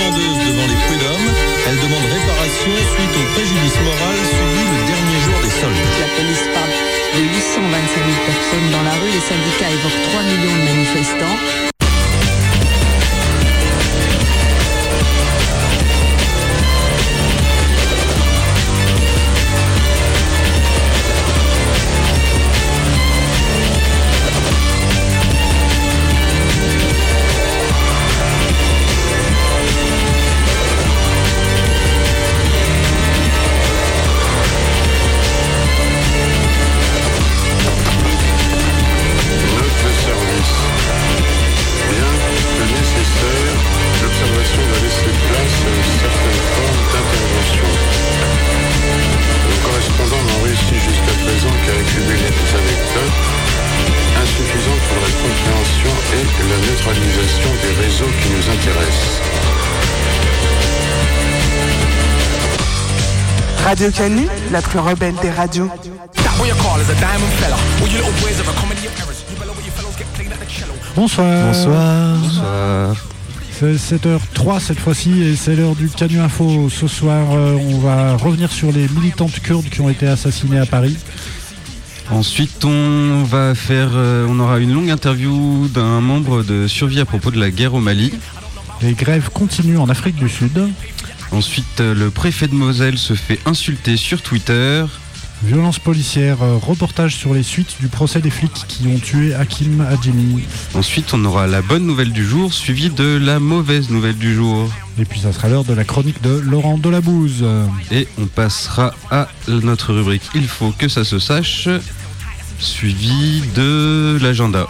vendeuse devant les prud'hommes. Elle demande réparation suite au préjudice moral subi le dernier jour des soldes. La police parle de 825 000 personnes dans la rue. Les syndicats évoquent 3 millions de manifestants. Radio Canu, la plus rebelle des radios. Bonsoir. Bonsoir. C'est 7h03 cette fois-ci et c'est l'heure du Canu Info. Ce soir, on va revenir sur les militantes kurdes qui ont été assassinées à Paris. Ensuite, on aura une longue interview d'un membre de Survie à propos de la guerre au Mali. Les grèves continuent en Afrique du Sud. Ensuite, le préfet de Moselle se fait insulter sur Twitter. Violence policière, reportage sur les suites du procès des flics qui ont tué Hakim Hadjimi. Ensuite, on aura la bonne nouvelle du jour, suivie de la mauvaise nouvelle du jour. Et puis ça sera l'heure de la chronique de Laurent Delabouze. Et on passera à notre rubrique « Il faut que ça se sache », suivi de l'agenda.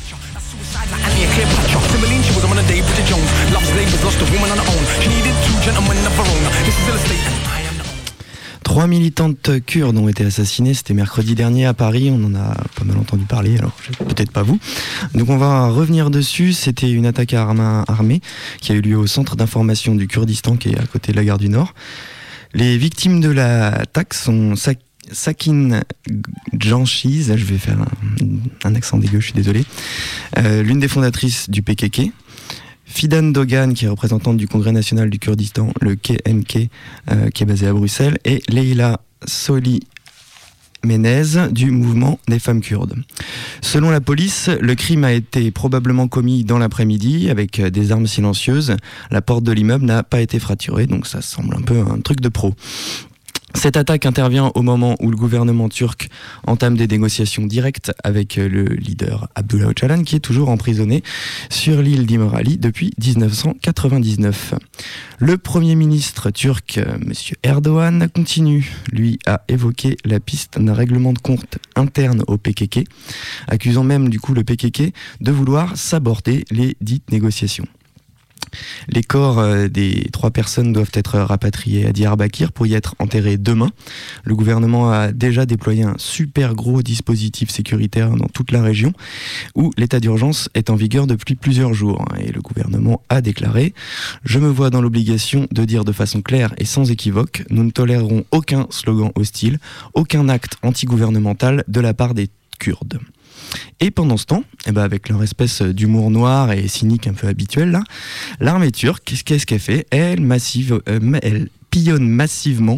3 militantes kurdes ont été assassinées, c'était mercredi dernier à Paris, on en a pas mal entendu parler, alors peut-être pas vous. Donc on va revenir dessus, c'était une attaque à armes armées qui a eu lieu au centre d'information du Kurdistan qui est à côté de la gare du Nord. Les victimes de l'attaque sont Sakin Janshiz, je vais faire un accent dégueu, je suis désolé, l'une des fondatrices du PKK, Fidan Dogan, qui est représentante du Congrès national du Kurdistan, le KMK, qui est basé à Bruxelles, et Leila Soli Menez du mouvement des femmes kurdes. Selon la police, le crime a été probablement commis dans l'après-midi avec des armes silencieuses. La porte de l'immeuble n'a pas été fracturée, donc ça semble un peu un truc de pro. Cette attaque intervient au moment où le gouvernement turc entame des négociations directes avec le leader Abdullah Öcalan, qui est toujours emprisonné sur l'île d'Imrali depuis 1999. Le Premier ministre turc, M. Erdogan, continue, lui, à évoquer la piste d'un règlement de compte interne au PKK, accusant même du coup le PKK de vouloir saborder les dites négociations. Les corps des 3 personnes doivent être rapatriés à Diyarbakir pour y être enterrés demain. Le gouvernement a déjà déployé un super gros dispositif sécuritaire dans toute la région où l'état d'urgence est en vigueur depuis plusieurs jours. Et le gouvernement a déclaré « Je me vois dans l'obligation de dire de façon claire et sans équivoque, nous ne tolérerons aucun slogan hostile, aucun acte antigouvernemental de la part des Kurdes ». Et pendant ce temps, avec leur espèce d'humour noir et cynique un peu habituel, là, l'armée turque, qu'est-ce qu'elle fait ? Elle pilonne massivement,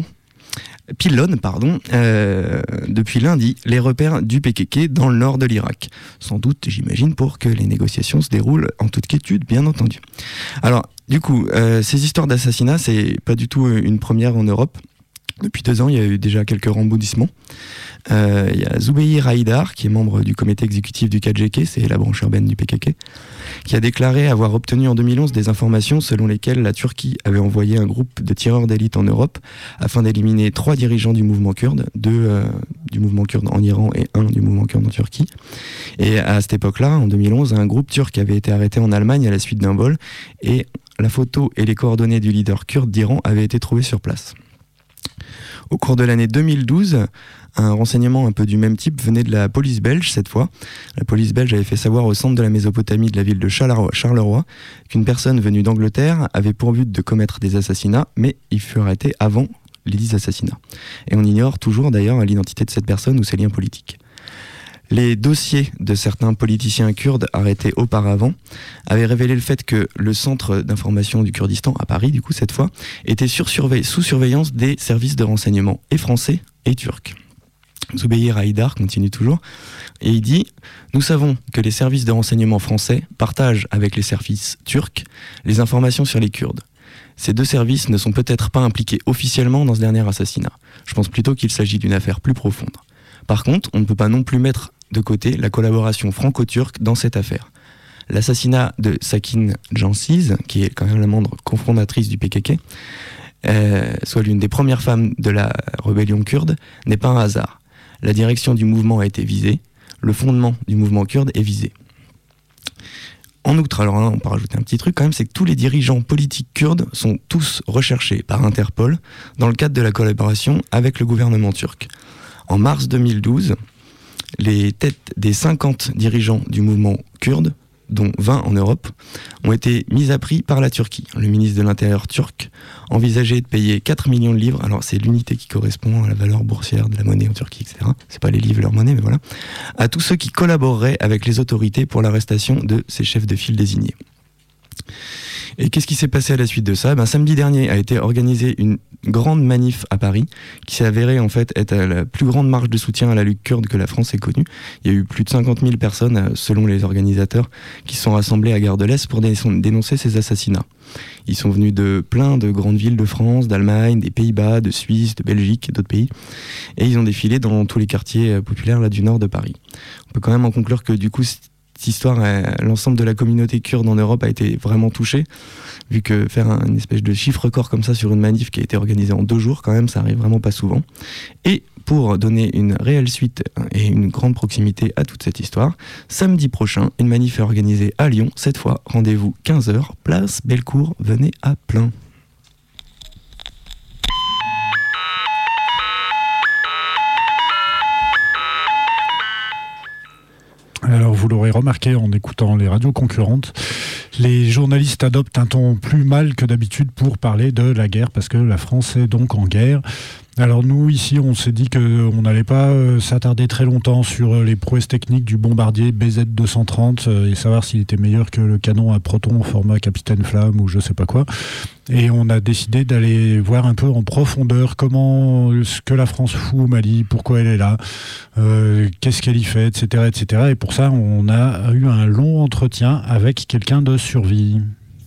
depuis lundi, les repères du PKK dans le nord de l'Irak. Sans doute, j'imagine, pour que les négociations se déroulent en toute quiétude, bien entendu. Alors, du coup, ces histoires d'assassinat, c'est pas du tout une première en Europe. Depuis 2 ans, il y a eu déjà quelques rembourdissements. Il y a Zoubeir Haïdar, qui est membre du comité exécutif du KCK, c'est la branche urbaine du PKK, qui a déclaré avoir obtenu en 2011 des informations selon lesquelles la Turquie avait envoyé un groupe de tireurs d'élite en Europe afin d'éliminer 3 dirigeants du mouvement kurde, 2 du mouvement kurde en Iran et 1 du mouvement kurde en Turquie. Et à cette époque-là, en 2011, un groupe turc avait été arrêté en Allemagne à la suite d'un vol et la photo et les coordonnées du leader kurde d'Iran avaient été trouvées sur place. Au cours de l'année 2012, un renseignement un peu du même type venait de la police belge cette fois. La police belge avait fait savoir au centre de la Mésopotamie de la ville de Charleroi qu'une personne venue d'Angleterre avait pour but de commettre des assassinats, mais il fut arrêté avant les 10 assassinats. Et on ignore toujours d'ailleurs l'identité de cette personne ou ses liens politiques. Les dossiers de certains politiciens kurdes arrêtés auparavant avaient révélé le fait que le centre d'information du Kurdistan, à Paris du coup cette fois, était sous surveillance des services de renseignement et français et turcs. Zoubeir Haïdar continue toujours et il dit « Nous savons que les services de renseignement français partagent avec les services turcs les informations sur les Kurdes. Ces deux services ne sont peut-être pas impliqués officiellement dans ce dernier assassinat. Je pense plutôt qu'il s'agit d'une affaire plus profonde. Par contre, on ne peut pas non plus mettre de côté la collaboration franco-turque dans cette affaire. L'assassinat de Sakin Jansiz, qui est quand même la membre cofondatrice du PKK, soit l'une des premières femmes de la rébellion kurde, n'est pas un hasard. La direction du mouvement a été visée, le fondement du mouvement kurde est visé. En outre, alors là, on peut rajouter un petit truc quand même, c'est que tous les dirigeants politiques kurdes sont tous recherchés par Interpol dans le cadre de la collaboration avec le gouvernement turc. En mars 2012, les têtes des 50 dirigeants du mouvement kurde, dont 20 en Europe, ont été mises à prix par la Turquie. Le ministre de l'Intérieur turc envisageait de payer 4 millions de livres, alors c'est l'unité qui correspond à la valeur boursière de la monnaie en Turquie, etc. C'est pas les livres leur monnaie, mais voilà. À tous ceux qui collaboreraient avec les autorités pour l'arrestation de ces chefs de file désignés. Et qu'est-ce qui s'est passé à la suite de ça ? Samedi dernier a été organisée une grande manif à Paris qui s'est avérée en fait être la plus grande marche de soutien à la lutte kurde que la France ait connue. Il y a eu plus de 50 000 personnes, selon les organisateurs, qui sont rassemblées à Gare de l'Est pour dénoncer ces assassinats. Ils sont venus de plein de grandes villes de France, d'Allemagne, des Pays-Bas, de Suisse, de Belgique et d'autres pays. Et ils ont défilé dans tous les quartiers populaires là, du nord de Paris. On peut quand même en conclure que du coup, cette histoire, l'ensemble de la communauté kurde en Europe a été vraiment touchée, vu que faire une espèce de chiffre record comme ça sur une manif qui a été organisée en 2 jours, quand même, ça arrive vraiment pas souvent. Et pour donner une réelle suite et une grande proximité à toute cette histoire, samedi prochain, une manif est organisée à Lyon. Cette fois, rendez-vous 15h, place Bellecour, venez à plein. Alors vous l'aurez remarqué en écoutant les radios concurrentes, les journalistes adoptent un ton plus mal que d'habitude pour parler de la guerre, parce que la France est donc en guerre. Alors nous, ici, on s'est dit qu'on n'allait pas s'attarder très longtemps sur les prouesses techniques du bombardier BZ-230 et savoir s'il était meilleur que le canon à proton format Capitaine Flamme ou je sais pas quoi. Et on a décidé d'aller voir un peu en profondeur ce que la France fout au Mali, pourquoi elle est là, qu'est-ce qu'elle y fait, etc., etc. Et pour ça, on a eu un long entretien avec quelqu'un de Survie.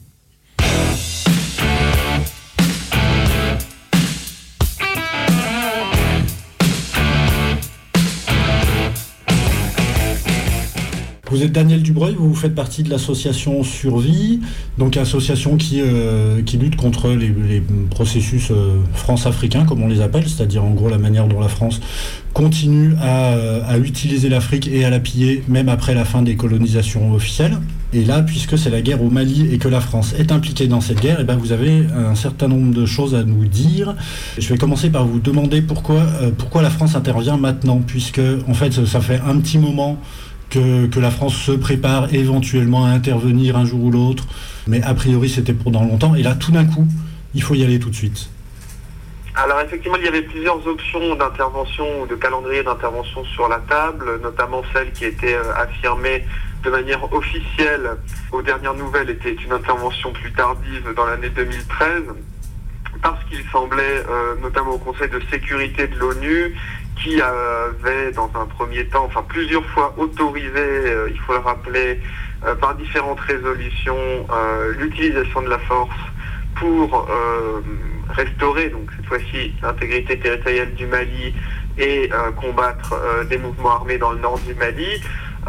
Vous êtes Daniel Dubreuil, vous faites partie de l'association Survie, donc association qui lutte contre les processus France-africains, comme on les appelle, c'est-à-dire en gros la manière dont la France continue à utiliser l'Afrique et à la piller, même après la fin des colonisations officielles. Et là, puisque c'est la guerre au Mali et que la France est impliquée dans cette guerre, vous avez un certain nombre de choses à nous dire. Je vais commencer par vous demander pourquoi la France intervient maintenant, puisque en fait ça fait un petit moment que la France se prépare éventuellement à intervenir un jour ou l'autre, mais a priori c'était pour dans longtemps, et là tout d'un coup, il faut y aller tout de suite. Alors effectivement, il y avait plusieurs options d'intervention ou de calendrier d'intervention sur la table, notamment celle qui était affirmée de manière officielle aux dernières nouvelles était une intervention plus tardive dans l'année 2013, parce qu'il semblait, notamment au Conseil de sécurité de l'ONU, qui avait dans un premier temps, plusieurs fois autorisé, il faut le rappeler, par différentes résolutions, l'utilisation de la force pour restaurer, donc cette fois-ci, l'intégrité territoriale du Mali et combattre des mouvements armés dans le nord du Mali,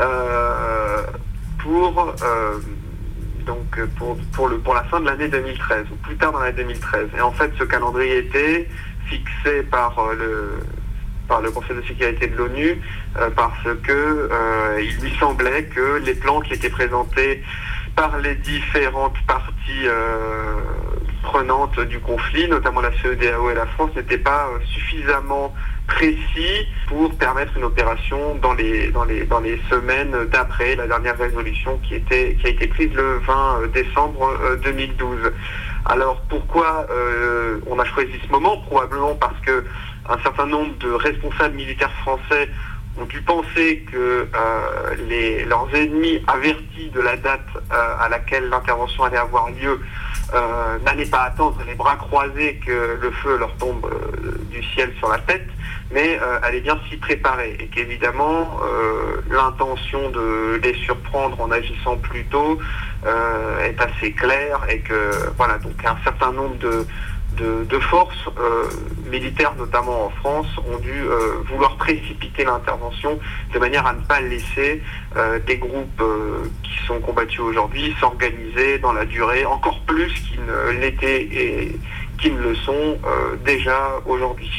pour la fin de l'année 2013, ou plus tard dans l'année 2013. Et en fait, ce calendrier était fixé par le Conseil de sécurité de l'ONU, parce que il lui semblait que les plans qui étaient présentés par les différentes parties prenantes du conflit, notamment la CEDEAO et la France, n'étaient pas suffisamment précis pour permettre une opération dans les semaines d'après la dernière résolution qui a été prise le 20 décembre 2012. Alors pourquoi on a choisi ce moment ? Probablement parce que un certain nombre de responsables militaires français ont dû penser que leurs ennemis avertis de la date à laquelle l'intervention allait avoir lieu n'allaient pas attendre les bras croisés que le feu leur tombe du ciel sur la tête, mais allaient bien s'y préparer, et qu'évidemment l'intention de les surprendre en agissant plus tôt est assez claire, et que voilà, donc un certain nombre de forces militaires, notamment en France, ont dû vouloir précipiter l'intervention de manière à ne pas laisser des groupes qui sont combattus aujourd'hui s'organiser dans la durée, encore plus qu'ils ne l'étaient et qu'ils ne le sont déjà aujourd'hui.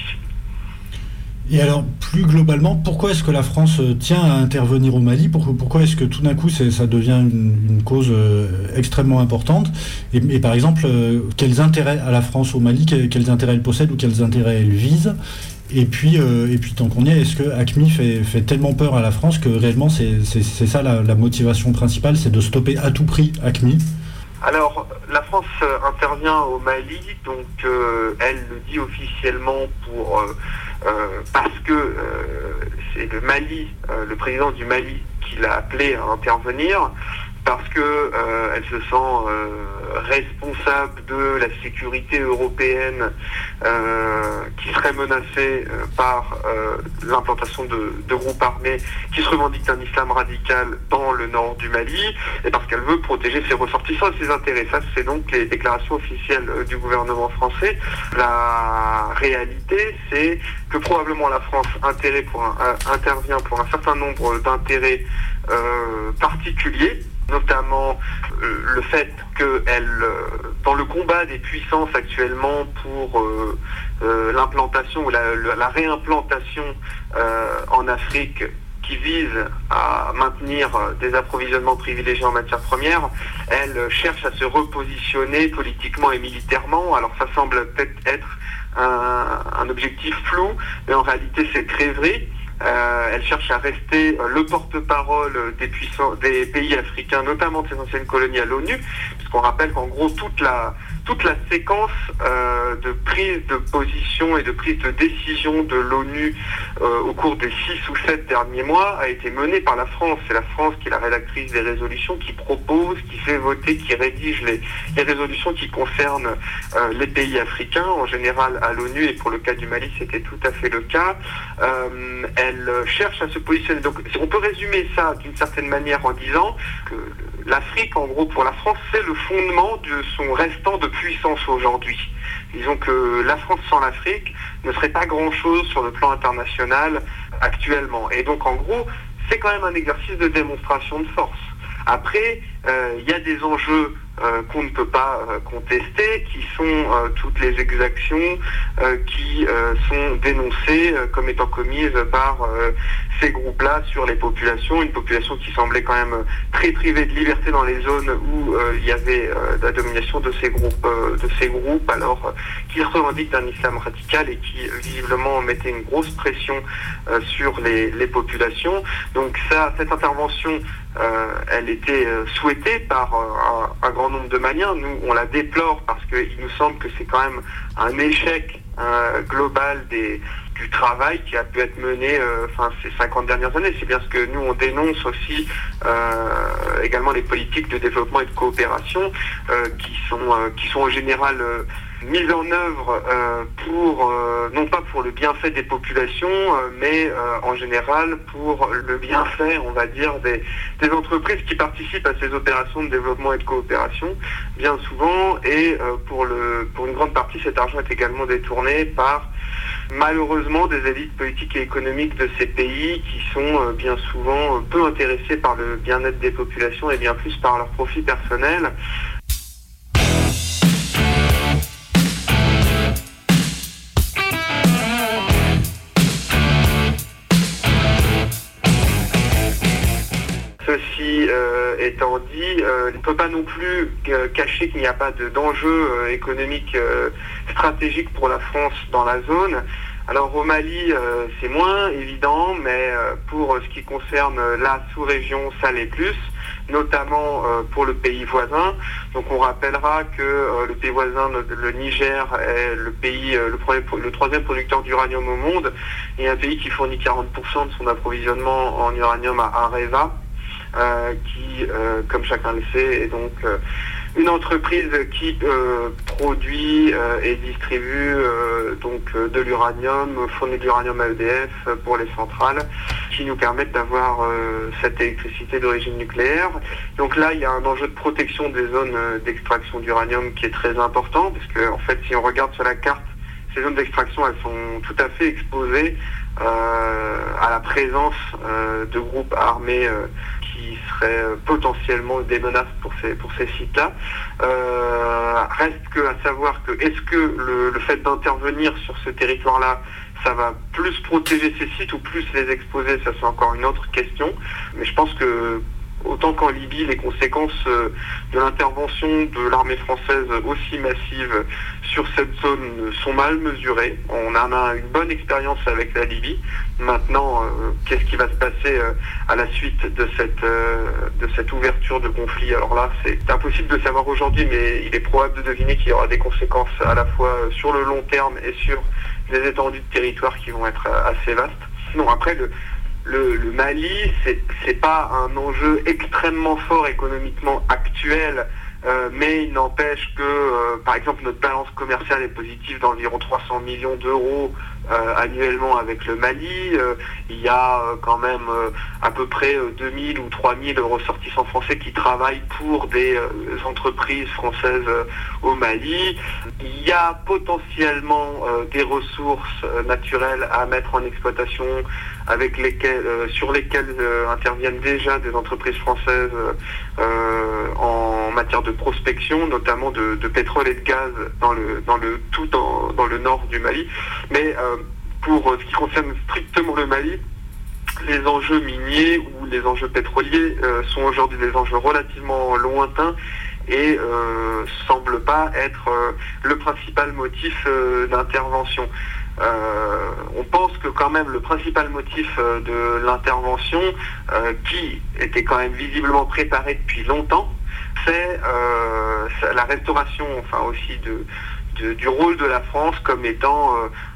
Et alors, plus globalement, pourquoi est-ce que la France tient à intervenir au Mali ? Pourquoi est-ce que tout d'un coup, ça devient une cause extrêmement importante ? Et par exemple, quels intérêts a la France au Mali ? Quels intérêts elle possède ou quels intérêts elle vise ? Et puis tant qu'on y est, est-ce que AQMI fait tellement peur à la France que réellement, c'est ça la motivation principale, c'est de stopper à tout prix AQMI ? Alors, la France intervient au Mali, donc elle le dit officiellement parce que c'est le Mali, le président du Mali qui l'a appelé à intervenir, parce que elle se sent responsable de la sécurité européenne qui serait menacée par l'implantation de groupes armés qui se revendiquent d'un islam radical dans le nord du Mali, et parce qu'elle veut protéger ses ressortissants et ses intérêts. Ça, c'est donc les déclarations officielles du gouvernement français. La réalité, c'est que probablement la France intervient pour un certain nombre d'intérêts particuliers, notamment le fait qu'elle, dans le combat des puissances actuellement pour l'implantation ou la réimplantation en Afrique, qui vise à maintenir des approvisionnements privilégiés en matières premières, elle cherche à se repositionner politiquement et militairement. Alors ça semble peut-être être un objectif flou, mais en réalité c'est très vrai. Elle cherche à rester le porte-parole des pays africains, notamment de ces anciennes colonies à l'ONU, puisqu'on rappelle qu'en gros toute la séquence de prise de position et de prise de décision de l'ONU au cours des 6 ou 7 derniers mois a été menée par la France. C'est la France qui est la rédactrice des résolutions, qui propose, qui fait voter, qui rédige les résolutions qui concernent les pays africains, en général à l'ONU, et pour le cas du Mali c'était tout à fait le cas. Elle cherche à se positionner. Donc on peut résumer ça d'une certaine manière en disant que l'Afrique, en gros, pour la France, c'est le fondement de son restant de puissance aujourd'hui. Disons que la France sans l'Afrique ne serait pas grand-chose sur le plan international actuellement. Et donc, en gros, c'est quand même un exercice de démonstration de force. Après, il y a des enjeux qu'on ne peut pas contester, qui sont toutes les exactions qui sont dénoncées comme étant commises par ces groupes-là sur les populations, une population qui semblait quand même très privée de liberté dans les zones où il y avait la domination de ces groupes, alors qui revendiquent d'un islam radical et qui visiblement mettaient une grosse pression sur les populations. Donc cette intervention, elle était souhaitée par un grand nombre de Maliens. Nous, on la déplore parce qu'il nous semble que c'est quand même un échec global du travail qui a pu être mené ces 50 dernières années. C'est bien ce que nous, on dénonce aussi également les politiques de développement et de coopération qui sont en général mises en œuvre non pas pour le bienfait des populations, mais en général pour le bienfait, on va dire, des entreprises qui participent à ces opérations de développement et de coopération, bien souvent, et pour une grande partie, cet argent est également détourné par, malheureusement, des élites politiques et économiques de ces pays qui sont bien souvent peu intéressés par le bien-être des populations et bien plus par leur profit personnel. Ceci étant dit, il ne peut pas non plus cacher qu'il n'y a pas d'enjeu économique stratégique pour la France dans la zone. Alors au Mali, c'est moins évident, mais pour ce qui concerne la sous-région, ça l'est plus. notamment pour le pays voisin. Donc on rappellera que le pays voisin, le Niger, est le troisième producteur d'uranium au monde, et un pays qui fournit 40% de son approvisionnement en uranium à Areva, qui, comme chacun le sait, est donc une entreprise qui produit et distribue de l'uranium, fournit de l'uranium à EDF pour les centrales, qui nous permettent d'avoir cette électricité d'origine nucléaire. Donc là, il y a un enjeu de protection des zones d'extraction d'uranium qui est très important, parce que en fait, si on regarde sur la carte, ces zones d'extraction, elles sont tout à fait exposées à la présence de groupes armés qui seraient potentiellement des menaces pour ces sites-là. Reste que à savoir que est-ce que le fait d'intervenir sur ce territoire-là, ça va plus protéger ces sites ou plus les exposer, ça c'est encore une autre question. Mais je pense que autant qu'en Libye, les conséquences de l'intervention de l'armée française aussi massive sur cette zone sont mal mesurées. On en a une bonne expérience avec la Libye. Maintenant, qu'est-ce qui va se passer à la suite de cette ouverture de conflit? Alors là, c'est impossible de savoir aujourd'hui, mais il est probable de deviner qu'il y aura des conséquences à la fois sur le long terme et sur des étendues de territoire qui vont être assez vastes. Non, après, le Mali, c'est pas un enjeu extrêmement fort économiquement actuel, mais il n'empêche que, par exemple, notre balance commerciale est positive d'environ 300 millions d'euros annuellement avec le Mali. Il y a quand même à peu près 2000 ou 3000 ressortissants français qui travaillent pour des entreprises françaises au Mali. Il y a potentiellement des ressources naturelles à mettre en exploitation sur lesquelles interviennent déjà des entreprises françaises en matière de prospection, notamment de pétrole et de gaz dans le nord du Mali. Mais pour ce qui concerne strictement le Mali, les enjeux miniers ou les enjeux pétroliers sont aujourd'hui des enjeux relativement lointains et semblent pas être le principal motif d'intervention. On pense que quand même le principal motif de l'intervention, qui était quand même visiblement préparé depuis longtemps, c'est la restauration, enfin aussi du rôle de la France comme étant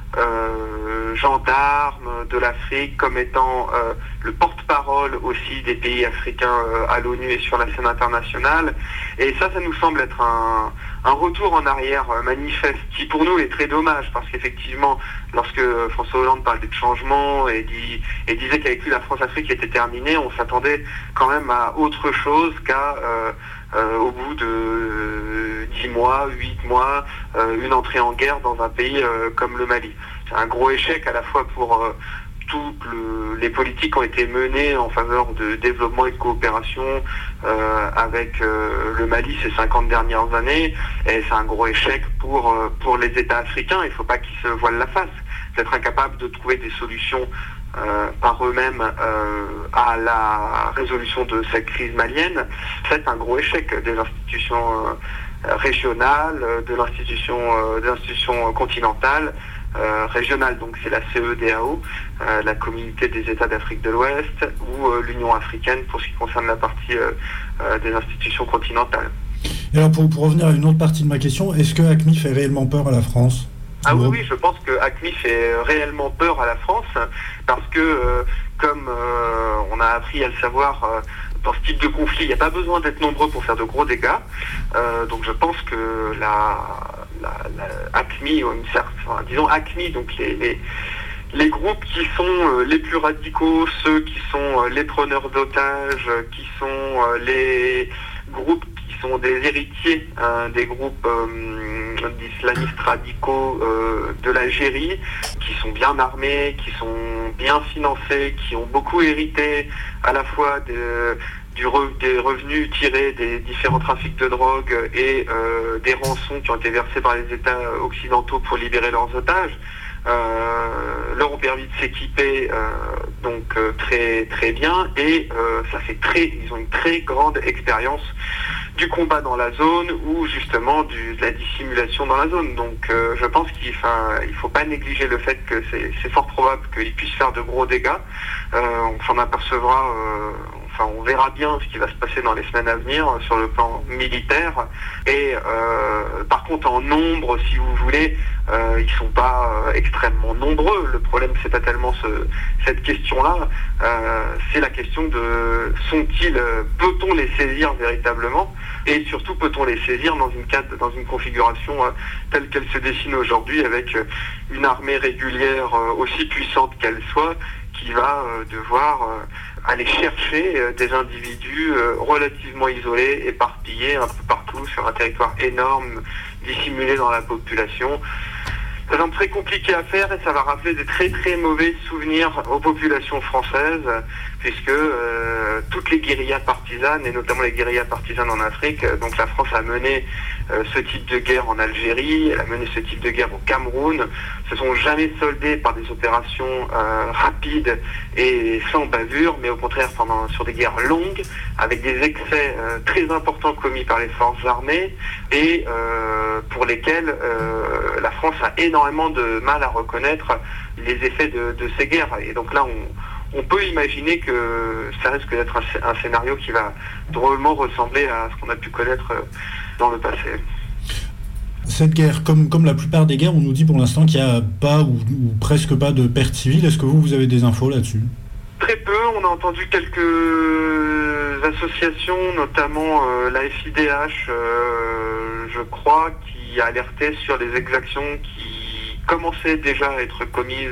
gendarme de l'Afrique, comme étant le porte-parole aussi des pays africains à l'ONU et sur la scène internationale. Et ça nous semble être un retour en arrière manifeste, qui pour nous est très dommage, parce qu'effectivement, lorsque François Hollande parlait de changement et disait qu'avec lui la France-Afrique était terminée, on s'attendait quand même à autre chose qu'à au bout de 10 mois, 8 mois, une entrée en guerre dans un pays comme le Mali. C'est un gros échec à la fois pour toutes les politiques qui ont été menées en faveur de développement et de coopération avec le Mali ces 50 dernières années, et c'est un gros échec pour les États africains. Il ne faut pas qu'ils se voilent la face. D'être incapables de trouver des solutions par eux-mêmes à la résolution de cette crise malienne, c'est un gros échec des institutions régionales, de l'institution continentale, régionale, donc c'est la CEDEAO, la Communauté des États d'Afrique de l'Ouest, ou l'Union africaine pour ce qui concerne la partie des institutions continentales. Et alors pour revenir à une autre partie de ma question, est-ce que AQMI fait réellement peur à la France ? Ah oui, je pense que AQMI fait réellement peur à la France, parce que, comme on a appris à le savoir, dans ce type de conflit, il n'y a pas besoin d'être nombreux pour faire de gros dégâts. Donc je pense que la AQMI, disons AQMI, donc les groupes qui sont les plus radicaux, ceux qui sont les preneurs d'otages, qui sont les groupes qui sont des héritiers des groupes d'islamistes radicaux de l'Algérie, qui sont bien armés, qui sont bien financés, qui ont beaucoup hérité à la fois des revenus tirés des différents trafics de drogue et des rançons qui ont été versées par les États occidentaux pour libérer leurs otages, leur ont permis de s'équiper très très bien, et ils ont une très grande expérience du combat dans la zone, ou justement de la dissimulation dans la zone. Donc je pense qu'il faut pas négliger le fait que c'est fort probable qu'ils puissent faire de gros dégâts. On s'en apercevra on verra bien ce qui va se passer dans les semaines à venir sur le plan militaire. Et par contre, en nombre, si vous voulez, ils sont pas extrêmement nombreux. Le problème, c'est pas tellement cette question-là. C'est la question de peut-on les saisir véritablement, et surtout peut-on les saisir dans une configuration telle qu'elle se dessine aujourd'hui, avec une armée régulière aussi puissante qu'elle soit, qui va devoir aller chercher des individus relativement isolés, éparpillés un peu partout sur un territoire énorme, dissimulés dans la population. Ça semble très compliqué à faire, et ça va rappeler des très très mauvais souvenirs aux populations françaises, puisque toutes les guérillas partisanes, et notamment les guérillas partisanes en Afrique, donc la France a mené ce type de guerre en Algérie, elle a mené ce type de guerre au Cameroun, se sont jamais soldées par des opérations rapides et sans bavure, mais au contraire sur des guerres longues, avec des excès très importants commis par les forces armées, et pour lesquels la France a énormément de mal à reconnaître les effets de ces guerres. Et donc là, on peut imaginer que ça risque d'être un scénario qui va drôlement ressembler à ce qu'on a pu connaître dans le passé. Cette guerre, comme la plupart des guerres, on nous dit pour l'instant qu'il n'y a pas ou presque pas de pertes civiles. Est-ce que vous avez des infos là-dessus ? Très peu. On a entendu quelques associations, notamment la FIDH, je crois, qui alertait sur les exactions qui commençaient déjà à être commises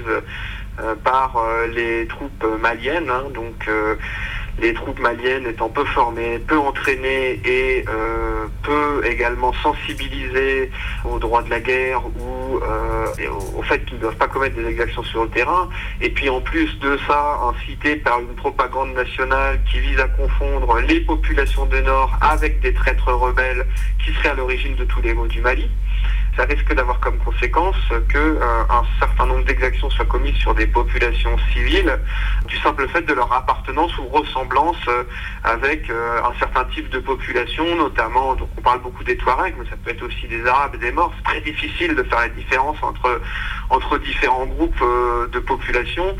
par les troupes maliennes, donc les troupes maliennes étant peu formées, peu entraînées et peu également sensibilisées aux droits de la guerre ou au fait qu'ils ne doivent pas commettre des exactions sur le terrain, et puis en plus de ça, incitées par une propagande nationale qui vise à confondre les populations du Nord avec des traîtres rebelles qui seraient à l'origine de tous les maux du Mali. Ça risque d'avoir comme conséquence qu'un certain nombre d'exactions soient commises sur des populations civiles du simple fait de leur appartenance ou ressemblance avec un certain type de population, notamment, donc on parle beaucoup des Touaregs, mais ça peut être aussi des Arabes et des Maures. C'est très difficile de faire la différence entre différents groupes de population.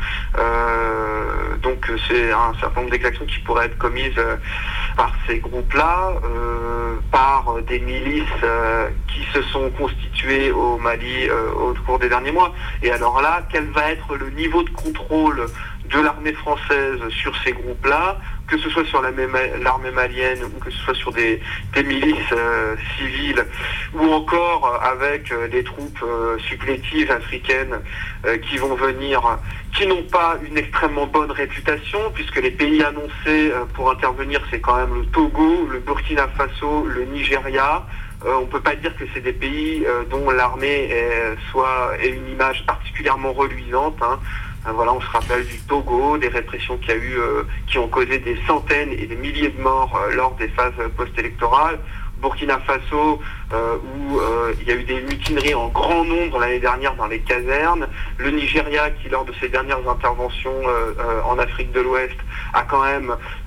Donc c'est un certain nombre d'exactions qui pourraient être commises par ces groupes-là, par des milices qui se sont constituées au Mali au cours des derniers mois. Et alors là, quel va être le niveau de contrôle de l'armée française sur ces groupes-là, que ce soit sur l'armée malienne ou que ce soit sur des milices civiles, ou encore avec des troupes supplétives africaines qui vont venir, qui n'ont pas une extrêmement bonne réputation, puisque les pays annoncés pour intervenir, c'est quand même le Togo, le Burkina Faso, le Nigeria. On ne peut pas dire que c'est des pays dont l'armée ait une image particulièrement reluisante. Voilà, on se rappelle du Togo, des répressions qu'il y a eu, qui ont causé des centaines et des milliers de morts lors des phases post-électorales. Burkina Faso, où il y a eu des mutineries en grand nombre l'année dernière dans les casernes. Le Nigeria, qui lors de ses dernières interventions en Afrique de l'Ouest, a quand même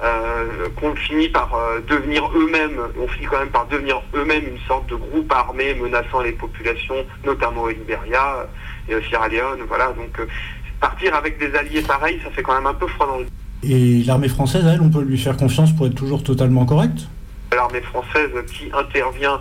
fini par devenir eux-mêmes une sorte de groupe armé menaçant les populations, notamment au Libéria et au Sierra Leone. Voilà, donc partir avec des alliés pareils, ça fait quand même un peu froid dans le dos. Et l'armée française, elle, on peut lui faire confiance pour être toujours totalement correcte ? L'armée française qui intervient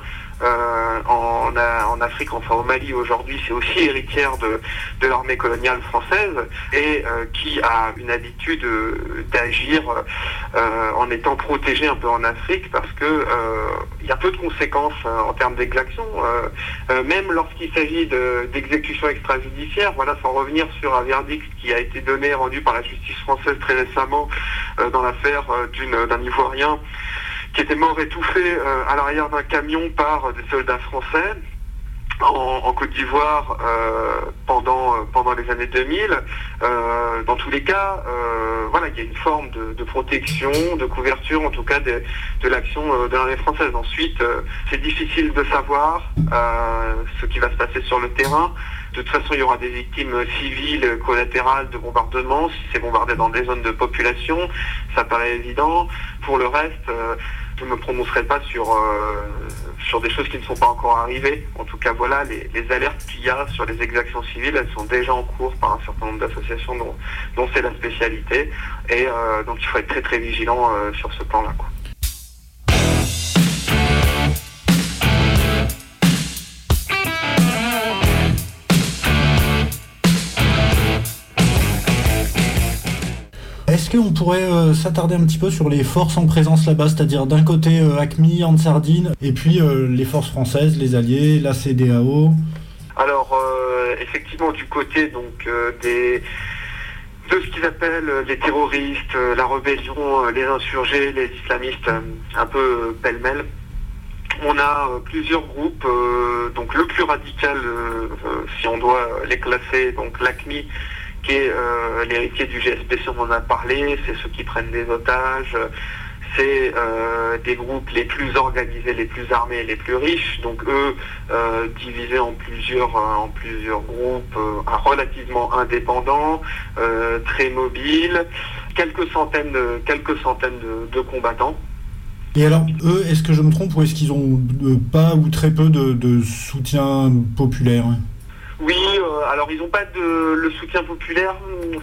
en Afrique, enfin au Mali aujourd'hui, c'est aussi héritière de l'armée coloniale française, et qui a une habitude d'agir en étant protégée un peu en Afrique, parce que il y a peu de conséquences en termes d'exactions, même lorsqu'il s'agit d'exécutions extrajudiciaires. Voilà, sans revenir sur un verdict qui a été rendu par la justice française très récemment dans l'affaire d'un Ivoirien qui était mort étouffé à l'arrière d'un camion par des soldats français en Côte d'Ivoire pendant les années 2000. Dans tous les cas, voilà, il y a une forme de protection, de couverture en tout cas de l'action de l'armée française. Ensuite, c'est difficile de savoir ce qui va se passer sur le terrain. De toute façon, il y aura des victimes civiles collatérales de bombardement si c'est bombardé dans des zones de population, ça paraît évident. Pour le reste, je ne me prononcerai pas sur sur des choses qui ne sont pas encore arrivées. En tout cas, voilà, les alertes qu'il y a sur les exactions civiles, elles sont déjà en cours par un certain nombre d'associations dont c'est la spécialité. Et donc il faut être très très vigilant sur ce plan-là, quoi. Est-ce qu'on pourrait s'attarder un petit peu sur les forces en présence là-bas, c'est-à-dire d'un côté AQMI, Ansardine, et puis les forces françaises, les alliés, la CEDEAO? Alors, effectivement, du côté donc de ce qu'ils appellent les terroristes, la rébellion, les insurgés, les islamistes, un peu pêle-mêle, on a plusieurs groupes. Donc le plus radical, si on doit les classer, donc l'AQMI, qui est l'héritier du GSPC, on en a parlé, c'est ceux qui prennent des otages, c'est des groupes les plus organisés, les plus armés, les plus riches, donc eux divisés en plusieurs groupes relativement indépendants, très mobiles, quelques centaines de combattants. Et alors, eux, est-ce que je me trompe ou est-ce qu'ils ont pas ou très peu de soutien populaire? Oui, alors ils n'ont pas le soutien populaire,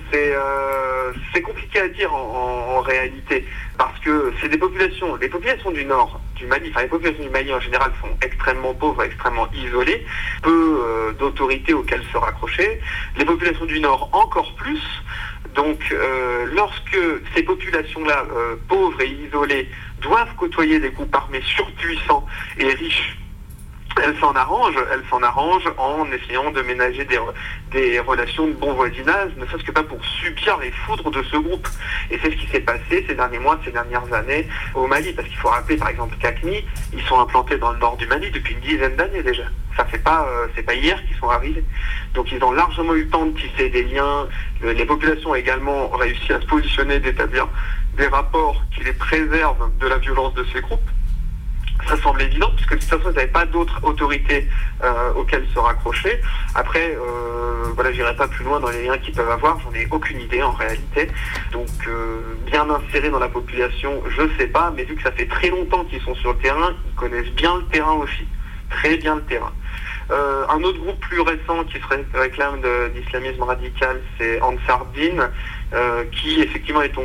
c'est compliqué à dire en réalité, parce que c'est les populations du nord du Mali, enfin les populations du Mali en général sont extrêmement pauvres, extrêmement isolées, peu d'autorités auxquelles se raccrocher, les populations du nord encore plus, donc lorsque ces populations-là, pauvres et isolées, doivent côtoyer des groupes armés surpuissants et riches, elles s'en arrangent en essayant de ménager des relations de bon voisinage, ne serait-ce que pas pour subir les foudres de ce groupe. Et c'est ce qui s'est passé ces derniers mois, ces dernières années au Mali, parce qu'il faut rappeler par exemple qu'AQMI, ils sont implantés dans le nord du Mali depuis une dizaine d'années déjà. Ça c'est pas hier qu'ils sont arrivés. Donc ils ont largement eu le temps de tisser des liens. Les populations ont également réussi à se positionner, d'établir des rapports qui les préservent de la violence de ces groupes. Ça semble évident, puisque de toute façon, ils n'avaient pas d'autres autorités auxquelles se raccrocher. Après, voilà, j'irai pas plus loin dans les liens qu'ils peuvent avoir, j'en ai aucune idée en réalité. Donc, bien insérés dans la population, je sais pas, mais vu que ça fait très longtemps qu'ils sont sur le terrain, ils connaissent bien le terrain aussi, très bien le terrain. Un autre groupe plus récent qui se réclame d'islamisme radical, c'est Ansardine, qui effectivement est donc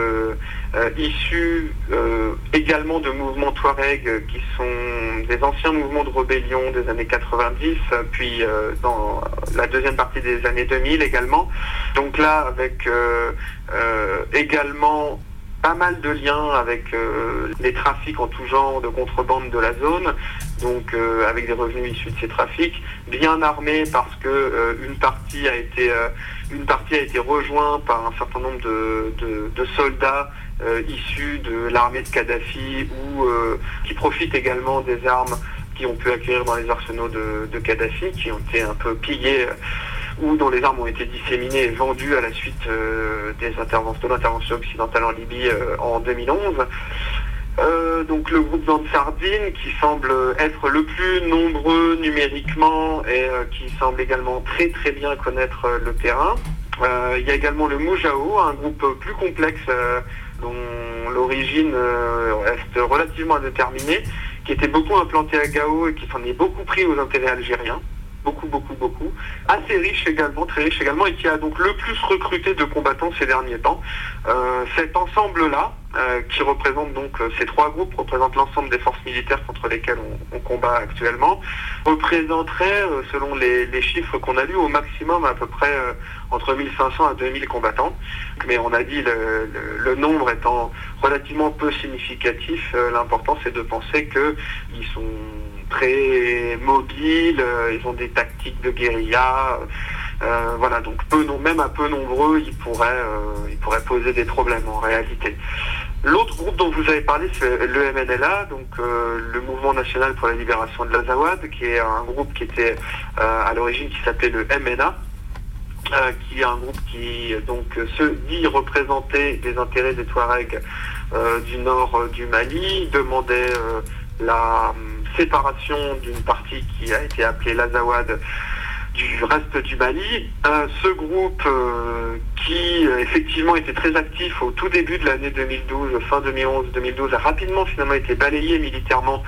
issu également de mouvements Touareg qui sont des anciens mouvements de rébellion des années 90, puis dans la deuxième partie des années 2000 également. Donc là, avec également pas mal de liens avec les trafics en tout genre de contrebande de la zone, donc avec des revenus issus de ces trafics, bien armés parce que une partie a été rejointe par un certain nombre de soldats issus de l'armée de Kadhafi ou qui profitent également des armes qui ont pu acquérir dans les arsenaux de Kadhafi, qui ont été un peu pillés ou dont les armes ont été disséminées et vendues à la suite de l'intervention occidentale en Libye en 2011. Donc le groupe d'Ansardine qui semble être le plus nombreux numériquement et qui semble également très très bien connaître le terrain. Il y a également le Moujao, un groupe plus complexe dont l'origine reste relativement indéterminée, qui était beaucoup implanté à Gao et qui s'en est beaucoup pris aux intérêts algériens. Beaucoup. Assez riche également, très riche également, et qui a donc le plus recruté de combattants ces derniers temps. Cet ensemble-là, qui représente donc ces trois groupes, représente l'ensemble des forces militaires contre lesquelles on combat actuellement, représenterait, selon les chiffres qu'on a lus, au maximum à peu près entre 1500 à 2000 combattants. Mais on a dit le nombre étant relativement peu significatif, l'important c'est de penser qu'ils sont très mobiles, ils ont des tactiques de guérilla, voilà, donc même à peu nombreux, ils pourraient poser des problèmes en réalité. L'autre groupe dont vous avez parlé, c'est le MNLA, donc le Mouvement National pour la Libération de l'Azawad, qui est un groupe qui était à l'origine qui s'appelait le MNA, qui est un groupe qui donc se dit représenter les intérêts des Touaregs du nord du Mali, demandait la séparation d'une partie qui a été appelée l'Azawad du reste du Mali. Ce groupe qui effectivement était très actif au tout début de l'année 2012, fin 2011-2012, a rapidement finalement été balayé militairement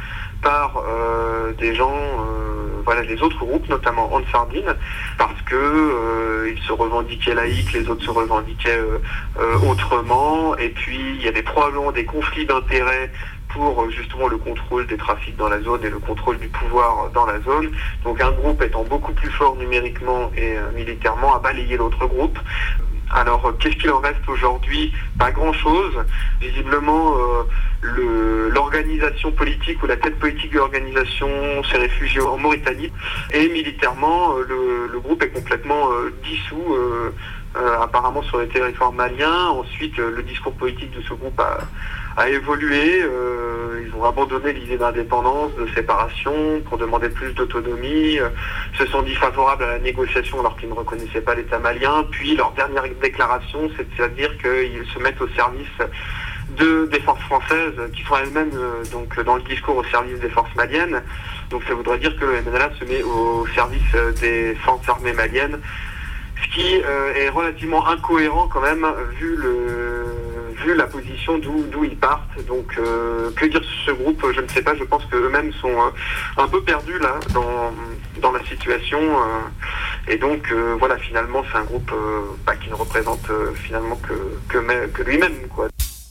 par des gens, les autres groupes, notamment Ansardine, parce que ils se revendiquaient laïcs, les autres se revendiquaient autrement, et puis il y avait probablement des conflits d'intérêts pour justement le contrôle des trafics dans la zone et le contrôle du pouvoir dans la zone. Donc un groupe étant beaucoup plus fort numériquement et militairement a balayé l'autre groupe. Alors qu'est-ce qu'il en reste aujourd'hui? Pas grand-chose. Visiblement, l'organisation politique ou la tête politique de l'organisation s'est réfugiée en Mauritanie. Et militairement, le groupe est complètement dissous, apparemment sur le territoire malien. Ensuite, le discours politique de ce groupe a évolué. Ils ont abandonné l'idée d'indépendance, de séparation, pour demander plus d'autonomie, se sont dit favorables à la négociation alors qu'ils ne reconnaissaient pas l'État malien. Puis leur dernière déclaration, c'est-à-dire qu'ils se mettent au service des forces françaises, qui sont elles-mêmes donc dans le discours au service des forces maliennes. Donc ça voudrait dire que le MNLA se met au service des forces armées maliennes, ce qui est relativement incohérent quand même, vu la position d'où ils partent. Donc que dire sur ce groupe, je ne sais pas. Je pense qu'eux-mêmes sont un peu perdus là dans la situation, et donc finalement c'est un groupe qui ne représente finalement que lui-même, quoi.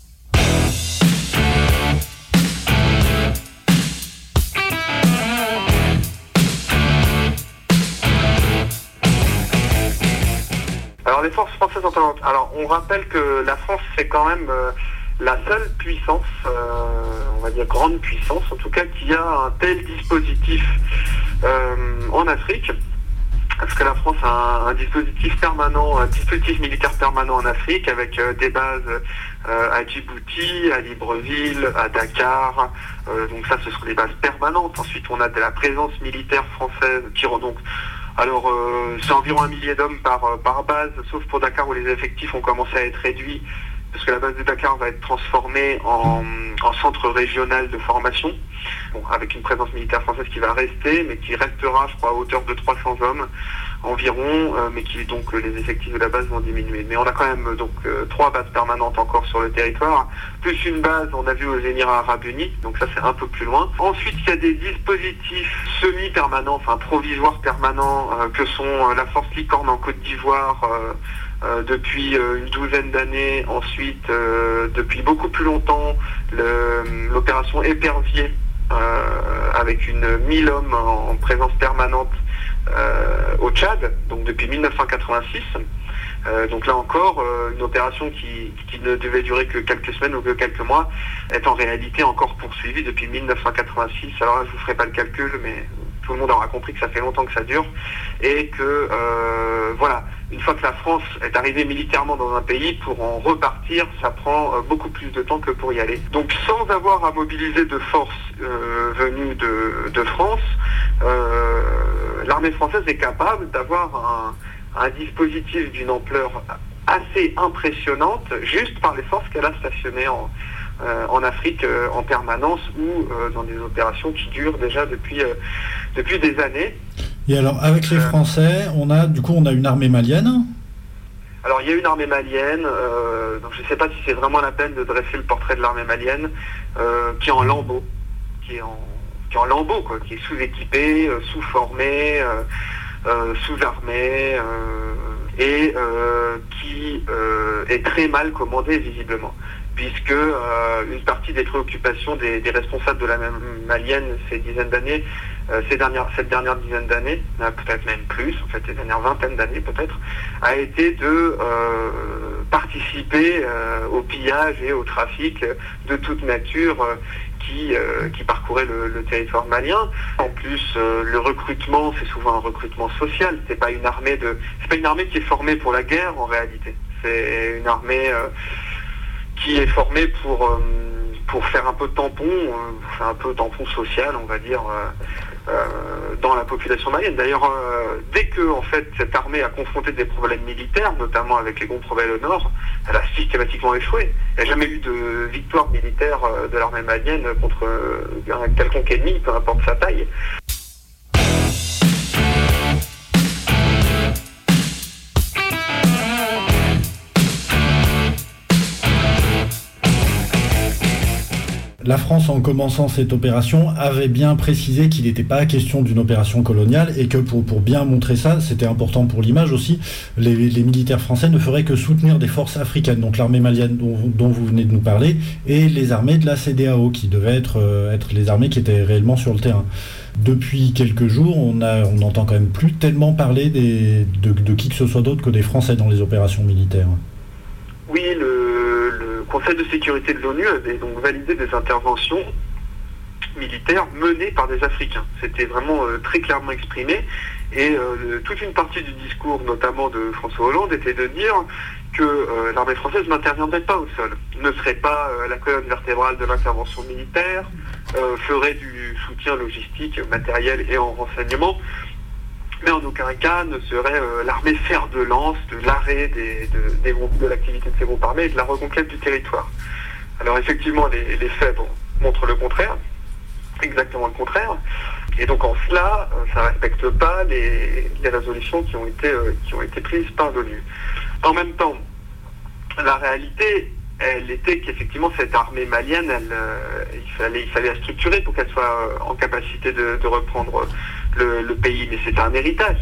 Alors les forces françaises indépendantes. Alors on rappelle que la France c'est quand même la seule puissance, on va dire grande puissance en tout cas, qui a un tel dispositif en Afrique. Parce que la France a un dispositif permanent, un dispositif militaire permanent en Afrique, avec des bases à Djibouti, à Libreville, à Dakar. Donc ça, ce sont des bases permanentes. Ensuite, on a de la présence militaire française qui rend donc... Alors, c'est environ 1 millier d'hommes par base, sauf pour Dakar où les effectifs ont commencé à être réduits, parce que la base de Dakar va être transformée en centre régional de formation, avec une présence militaire française qui va rester, mais qui restera, je crois, à hauteur de 300 hommes environ, mais qui donc les effectifs de la base vont diminuer. Mais on a quand même donc 3 bases permanentes encore sur le territoire, plus une base, on a vu, aux Émirats Arabes Unis, donc ça c'est un peu plus loin. Ensuite, il y a des dispositifs semi-permanents, enfin provisoires permanents, que sont la force Licorne en Côte d'Ivoire, depuis une douzaine d'années. Ensuite, depuis beaucoup plus longtemps, l'opération Épervier, avec 1000 hommes en présence permanente au Tchad, donc depuis 1986. Donc là encore, une opération qui ne devait durer que quelques semaines ou que quelques mois, est en réalité encore poursuivie depuis 1986. Alors là, je vous ferai pas le calcul, mais tout le monde aura compris que ça fait longtemps que ça dure, et que une fois que la France est arrivée militairement dans un pays, pour en repartir, ça prend beaucoup plus de temps que pour y aller. Donc sans avoir à mobiliser de forces venues de France, l'armée française est capable d'avoir un dispositif d'une ampleur assez impressionnante, juste par les forces qu'elle a stationnées en Afrique en permanence, ou dans des opérations qui durent déjà depuis des années. Et alors, avec les Français, on a une armée malienne. Alors, il y a une armée malienne, donc je ne sais pas si c'est vraiment la peine de dresser le portrait de l'armée malienne, qui est en lambeaux, qui est sous-équipée, sous-formée, sous-armée, et qui est très mal commandée visiblement, puisque une partie des préoccupations des responsables de la même malienne cette dernière dizaine d'années, peut-être même plus, en fait, ces dernières vingtaine d'années peut-être, a été de participer au pillage et au trafic de toute nature qui parcourait le territoire malien. En plus, le recrutement, c'est souvent un recrutement social. C'est pas une armée qui est formée pour la guerre en réalité. C'est une armée qui est formée pour faire un peu de tampon social, on va dire, dans la population malienne. D'ailleurs, dès que en fait cette armée a confronté des problèmes militaires, notamment avec les groupes rebelles au nord, elle a systématiquement échoué. Il n'y a jamais eu de victoire militaire de l'armée malienne contre un quelconque ennemi, peu importe sa taille. La France, en commençant cette opération, avait bien précisé qu'il n'était pas question d'une opération coloniale et que pour bien montrer ça, c'était important pour l'image aussi, les militaires français ne feraient que soutenir des forces africaines, donc l'armée malienne dont vous venez de nous parler, et les armées de la CEDEAO, qui devaient être les armées qui étaient réellement sur le terrain. Depuis quelques jours, on n'entend quand même plus tellement parler de qui que ce soit d'autre que des Français dans les opérations militaires. Oui, le Conseil de sécurité de l'ONU avait donc validé des interventions militaires menées par des Africains. C'était vraiment très clairement exprimé et toute une partie du discours, notamment de François Hollande, était de dire que l'armée française n'interviendrait pas au sol, ne serait pas la colonne vertébrale de l'intervention militaire, ferait du soutien logistique, matériel et en renseignement, mais en aucun cas ne serait l'armée fer de lance de l'arrêt de l'activité de ces groupes armés et de la reconquête du territoire. Alors effectivement, les faits montrent le contraire, exactement le contraire, et donc en cela, ça ne respecte pas les résolutions qui ont été prises par l'ONU. En même temps, la réalité, elle était qu'effectivement cette armée malienne, il fallait la structurer pour qu'elle soit en capacité de reprendre le pays. Mais c'est un héritage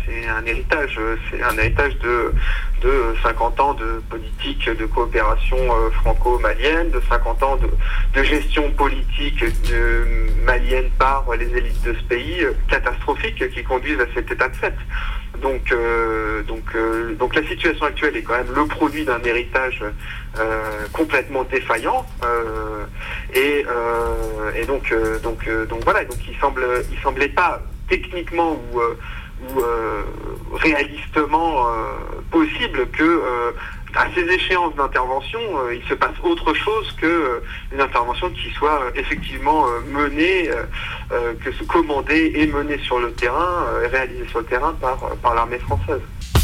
de 50 ans de politique de coopération franco-malienne, de 50 ans de gestion politique malienne par les élites de ce pays, catastrophique, qui conduisent à cet état de fait. Donc la situation actuelle est quand même le produit d'un héritage complètement défaillant et donc voilà, donc il semblait pas techniquement ou réalistement possible que à ces échéances d'intervention, il se passe autre chose que une intervention qui soit effectivement menée, commandée et menée sur le terrain, réalisée sur le terrain par l'armée française.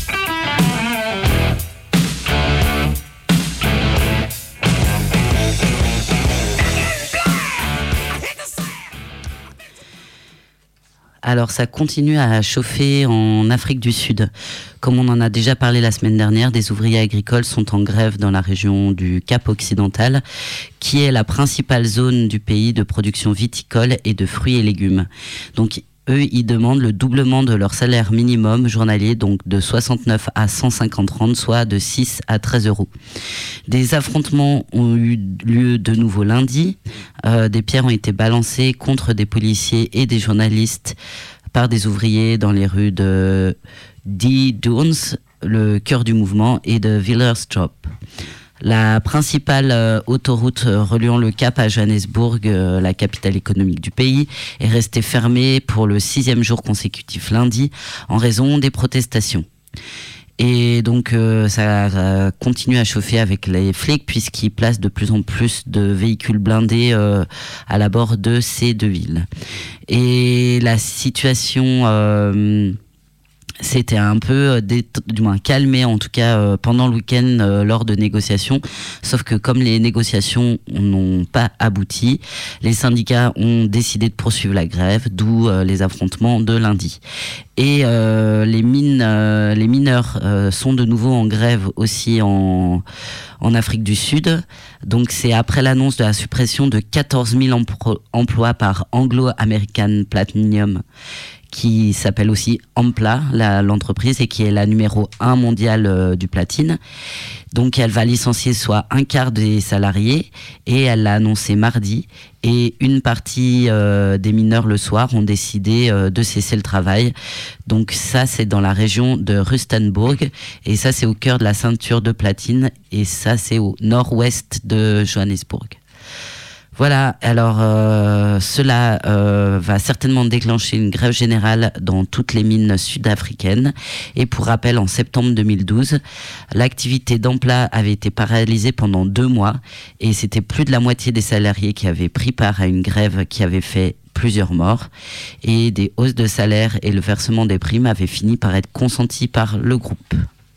Alors ça continue à chauffer en Afrique du Sud. Comme on en a déjà parlé la semaine dernière, des ouvriers agricoles sont en grève dans la région du Cap occidental, qui est la principale zone du pays de production viticole et de fruits et légumes. Donc eux, ils demandent le doublement de leur salaire minimum journalier, donc de 69 à 150 rand, soit de 6 à 13 euros. Des affrontements ont eu lieu de nouveau lundi. Des pierres ont été balancées contre des policiers et des journalistes par des ouvriers dans les rues de Die-Duns, le cœur du mouvement, et de Willersdorp. La principale autoroute reliant le Cap à Johannesburg, la capitale économique du pays, est restée fermée pour le 6e jour consécutif lundi en raison des protestations. Et donc ça continue à chauffer avec les flics puisqu'ils placent de plus en plus de véhicules blindés à l'abord de ces deux villes. Et la situation c'était un peu du moins calmé en tout cas pendant le week-end lors de négociations, sauf que comme les négociations n'ont pas abouti, les syndicats ont décidé de poursuivre la grève, d'où les affrontements de lundi. Et les mineurs sont de nouveau en grève aussi en Afrique du Sud. Donc c'est après l'annonce de la suppression de 14 000 emplois par Anglo American Platinum, qui s'appelle aussi Ampla, l'entreprise, et qui est la numéro 1 mondiale du platine. Donc elle va licencier soit un quart des salariés, et elle l'a annoncé mardi. Et une partie des mineurs le soir ont décidé de cesser le travail. Donc ça, c'est dans la région de Rustenburg, et ça, c'est au cœur de la ceinture de platine, et ça, c'est au nord-ouest de Johannesburg. Voilà, alors cela va certainement déclencher une grève générale dans toutes les mines sud-africaines. Et pour rappel, en septembre 2012, l'activité d'Ampla avait été paralysée pendant 2 mois et c'était plus de la moitié des salariés qui avaient pris part à une grève qui avait fait plusieurs morts. Et des hausses de salaire et le versement des primes avaient fini par être consentis par le groupe.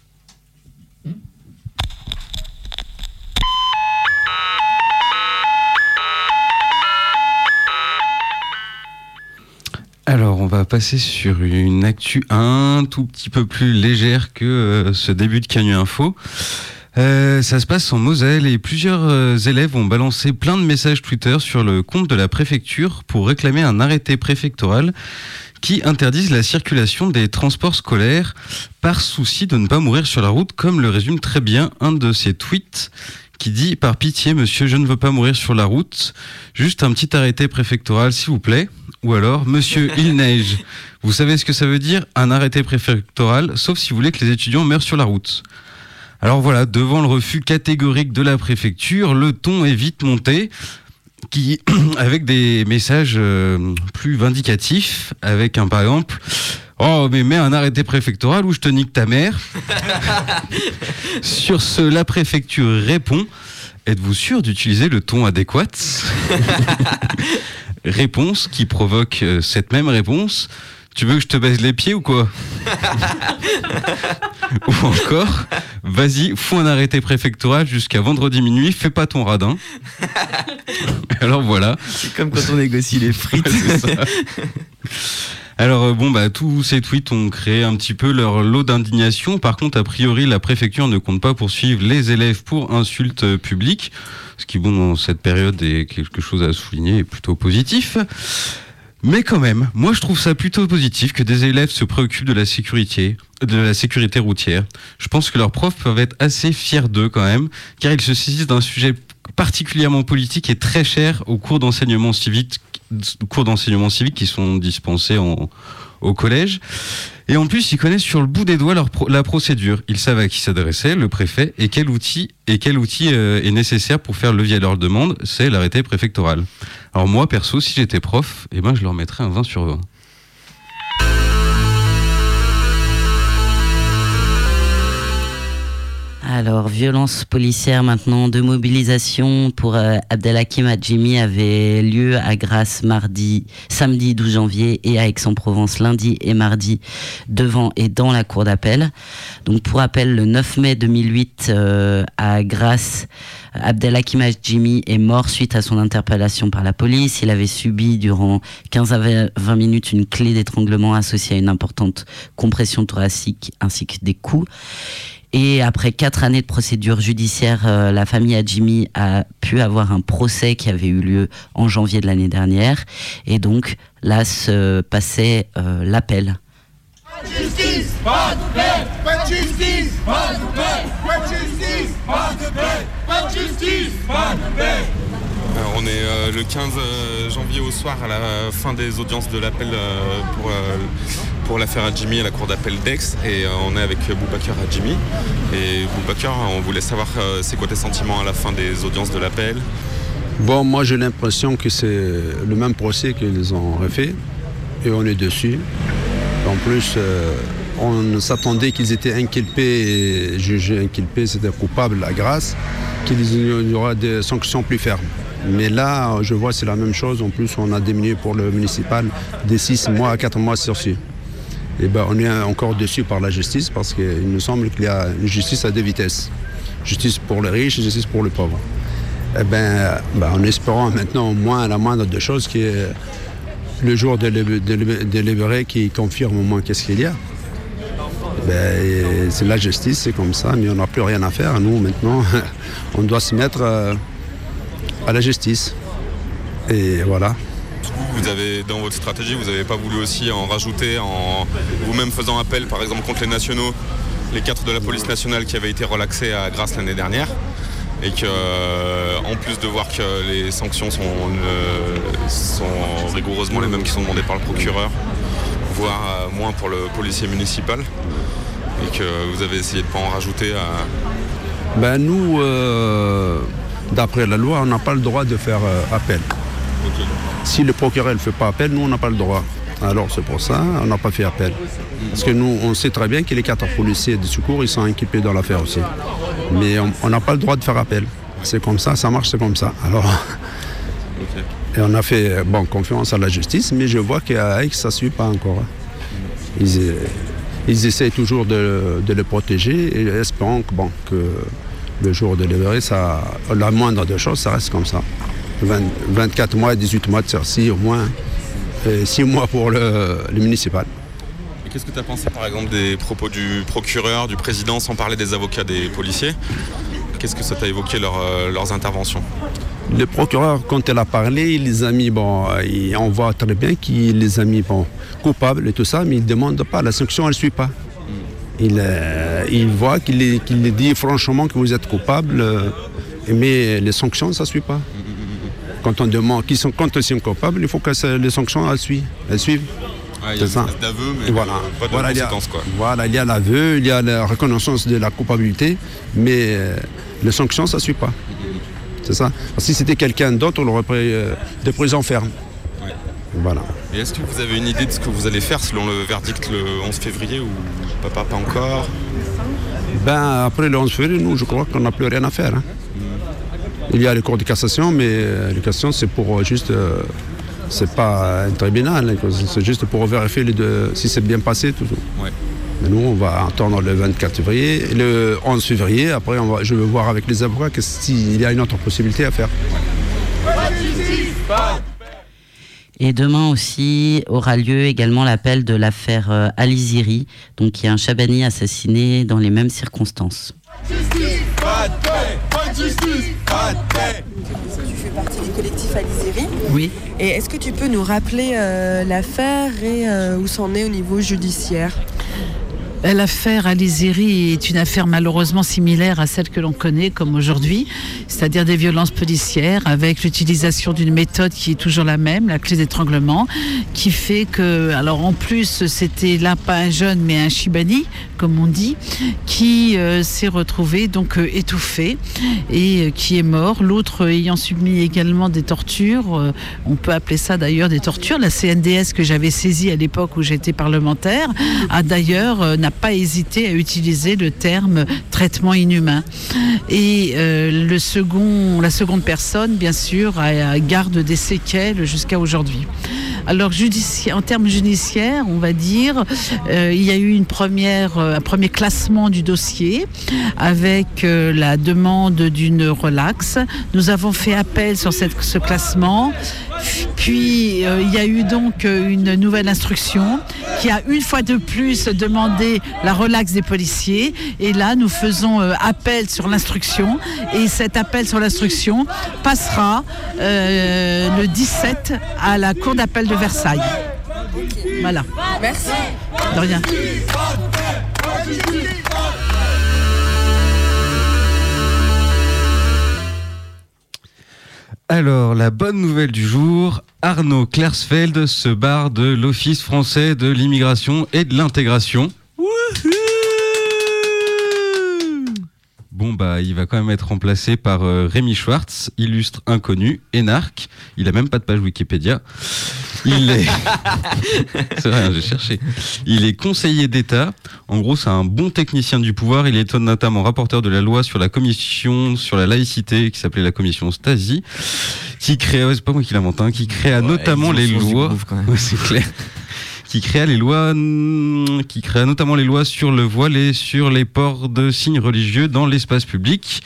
Alors, on va passer sur une actu un tout petit peu plus légère que ce début de Canu Info. Ça se passe en Moselle et plusieurs élèves ont balancé plein de messages Twitter sur le compte de la préfecture pour réclamer un arrêté préfectoral qui interdise la circulation des transports scolaires par souci de ne pas mourir sur la route, comme le résume très bien un de ces tweets qui dit « Par pitié, monsieur, je ne veux pas mourir sur la route. Juste un petit arrêté préfectoral, s'il vous plaît. » Ou alors « Monsieur, il neige. Vous savez ce que ça veut dire ? Un arrêté préfectoral, sauf si vous voulez que les étudiants meurent sur la route. » Alors voilà, devant le refus catégorique de la préfecture, le ton est vite monté, avec des messages plus vindicatifs, avec par exemple « Oh, mais mets un arrêté préfectoral ou je te nique ta mère !» Sur ce, la préfecture répond « Êtes-vous sûr d'utiliser le ton adéquat ?» Réponse qui provoque cette même réponse « Tu veux que je te baise les pieds ou quoi ?» Ou encore « Vas-y, fous un arrêté préfectoral jusqu'à vendredi minuit, fais pas ton radin. » Alors voilà. C'est comme quand on négocie les frites. Ouais, c'est ça. Alors tous ces tweets ont créé un petit peu leur lot d'indignation. Par contre, a priori, la préfecture ne compte pas poursuivre les élèves pour insultes publiques. Ce qui, dans cette période est quelque chose à souligner et plutôt positif. Mais quand même, moi je trouve ça plutôt positif que des élèves se préoccupent de la sécurité routière. Je pense que leurs profs peuvent être assez fiers d'eux quand même, car ils se saisissent d'un sujet particulièrement politique et très cher aux cours d'enseignement civique qui sont dispensés au collège. Et en plus, ils connaissent sur le bout des doigts la procédure. Ils savent à qui s'adresser, le préfet, et quel outil est nécessaire pour faire levier à leur demande, c'est l'arrêté préfectoral. Alors moi, perso, si j'étais prof, je leur mettrais un 20 sur 20. Alors, violence policière maintenant, deux mobilisations pour Abdelhakim Hadjimi avaient lieu à Grasse samedi 12 janvier et à Aix-en-Provence lundi et mardi devant et dans la cour d'appel. Donc pour rappel, le 9 mai 2008 à Grasse, Abdelhakim Hadjimi est mort suite à son interpellation par la police. Il avait subi durant 15 à 20 minutes une clé d'étranglement associée à une importante compression thoracique ainsi que des coups. Et après 4 années de procédure judiciaire, la famille Hadjimi a pu avoir un procès qui avait eu lieu en janvier de l'année dernière. Et donc, là se passait l'appel. Pas de justice, pas de paix. Pas de justice, pas de paix. Pas de justice, pas de paix. Pas de justice, pas de paix. On est le 15 janvier au soir à la fin des audiences de l'appel pour l'affaire Hadjimi à la cour d'appel d'Aix et on est avec Boubacar Hadjimi. Et Boubacar, on voulait savoir c'est quoi tes sentiments à la fin des audiences de l'appel? Bon, moi j'ai l'impression que c'est le même procès qu'ils ont refait et on est dessus. En plus, on s'attendait qu'ils étaient inculpés et jugés inculpés, c'était coupable à Grasse, qu'il y aura des sanctions plus fermes. Mais là, je vois c'est la même chose. En plus, on a diminué pour le municipal des 6 mois à 4 mois sursis. Et on est encore dessus par la justice parce qu'il me semble qu'il y a une justice à deux vitesses. Justice pour les riches et justice pour les pauvres. En espérant maintenant au moins la moindre des choses qui est le jour délibéré qui confirme au moins qu'est-ce qu'il y a. C'est la justice, c'est comme ça, mais on n'a plus rien à faire. Nous, maintenant, on doit se mettre à la justice. Et voilà. Vous avez, dans votre stratégie, vous n'avez pas voulu aussi en rajouter en vous-même faisant appel, par exemple, contre les nationaux, les 4 de la police nationale qui avaient été relaxés à Grasse l'année dernière, et que, en plus de voir que les sanctions sont rigoureusement les mêmes qui sont demandées par le procureur, voire moins pour le policier municipal, et que vous avez essayé de ne pas en rajouter à... Nous, d'après la loi, on n'a pas le droit de faire appel. Okay. Si le procureur ne fait pas appel, nous, on n'a pas le droit. Alors, c'est pour ça on n'a pas fait appel. Parce que nous, on sait très bien que les 4 policiers de secours, ils sont inculpés dans l'affaire aussi. Mais on n'a pas le droit de faire appel. C'est comme ça marche, c'est comme ça. Alors, okay. Et on a fait confiance à la justice, mais je vois qu'à Aix, ça ne suit pas encore. Ils essaient toujours de le protéger et espérons que le jour de libérer, la moindre des choses, ça reste comme ça. 24 mois et 18 mois de sursis au moins, et 6 mois pour le municipal. Et qu'est-ce que tu as pensé par exemple des propos du procureur, du président, sans parler des avocats des policiers? Qu'est-ce que ça t'a évoqué leurs interventions? Le procureur, quand elle a parlé, il les a mis, on voit très bien qu'il les a mis coupables et tout ça, mais il ne demande pas, la sanction elle ne suit pas. Il voit qu'il dit franchement que vous êtes coupable, mais les sanctions ça ne suit pas. Quand on demande quand ils sont coupables, il faut que les sanctions elles suivent. Il y a une espèce d'aveu, mais pas de conséquences, quoi. Voilà, il y a l'aveu, il y a la reconnaissance de la culpabilité, mais les sanctions, ça ne suit pas. C'est ça. Parce que si c'était quelqu'un d'autre, on l'aurait pris de prison ferme. Ouais. Voilà. Et est-ce que vous avez une idée de ce que vous allez faire selon le verdict le 11 février ou pas encore? Après le 11 février, nous, je crois qu'on n'a plus rien à faire. Il y a les cours de cassation, mais les cassations, c'est pour juste... c'est pas un tribunal, c'est juste pour vérifier si c'est bien passé. Tout. Ouais. Mais nous, on va attendre le 24 février, le 11 février. Après, je vais voir avec les avocats s'il y a une autre possibilité à faire. Et demain aussi aura lieu également l'appel de l'affaire Aliziri, donc qui est un Chabani assassiné dans les mêmes circonstances. Justice, pas de paix, pas de justice, pas de paix. Tu fais partie du collectif Aliziri. Oui. Et est-ce que tu peux nous rappeler l'affaire et où c'en est au niveau judiciaire? L'affaire Aliziri est une affaire malheureusement similaire à celle que l'on connaît comme aujourd'hui, c'est-à-dire des violences policières avec l'utilisation d'une méthode qui est toujours la même, la clé d'étranglement, qui fait que, alors en plus c'était là pas un jeune mais un Chibani, comme on dit, qui s'est retrouvé donc étouffé et qui est mort, l'autre ayant subi également des tortures, on peut appeler ça d'ailleurs des tortures. La CNDS que j'avais saisie à l'époque où j'étais parlementaire a d'ailleurs n'a pas hésité à utiliser le terme traitement inhumain. Et la seconde personne, bien sûr, garde des séquelles jusqu'à aujourd'hui. Alors, en termes judiciaires, on va dire, il y a eu un premier classement du dossier avec la demande d'une relaxe. Nous avons fait appel sur ce classement. Puis, il y a eu donc une nouvelle instruction qui a une fois de plus demandé la relaxe des policiers. Et là, nous faisons appel sur l'instruction. Et cet appel sur l'instruction passera le 17 à la Cour d'appel de Versailles. Voilà. Merci. De rien. Alors, la bonne nouvelle du jour, Arnaud Klersfeld se barre de l'Office français de l'immigration et de l'intégration. Wouhou! Bon, il va quand même être remplacé par Rémi Schwartz, illustre inconnu, énarque. Il a même pas de page Wikipédia. Il est... C'est vrai, j'ai cherché. Il est conseiller d'État. En gros, c'est un bon technicien du pouvoir. Il est notamment rapporteur de la loi sur la commission sur la laïcité, qui s'appelait la commission Stasi, qui créa, c'est pas moi qui l'invente, qui créa notamment les lois. Ouais, c'est clair. Qui créa notamment les lois sur le voile et sur les ports de signes religieux dans l'espace public.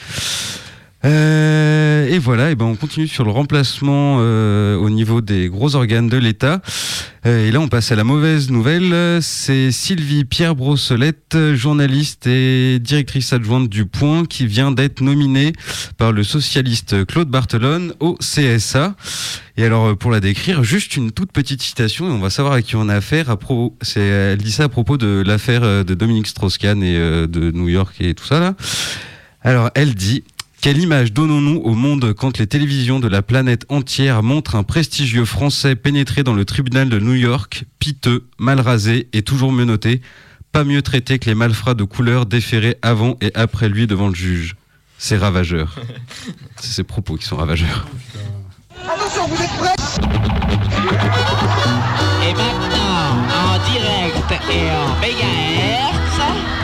Et voilà, on continue sur le remplacement au niveau des gros organes de l'État. Et là, on passe à la mauvaise nouvelle. C'est Sylvie Pierre Brossolette, journaliste et directrice adjointe du Point, qui vient d'être nominée par le socialiste Claude Barthelone au CSA. Et alors, pour la décrire, juste une toute petite citation, et on va savoir à qui on a affaire. Elle dit ça à propos de l'affaire de Dominique Strauss-Kahn et de New York et tout ça là. Alors, elle dit: quelle image donnons-nous au monde quand les télévisions de la planète entière montrent un prestigieux Français pénétrer dans le tribunal de New York, piteux, mal rasé et toujours menotté, pas mieux traité que les malfrats de couleur déférés avant et après lui devant le juge. C'est ravageur. C'est ses propos qui sont ravageurs. Attention, vous êtes prêts? Et maintenant, en direct et en mégahertz,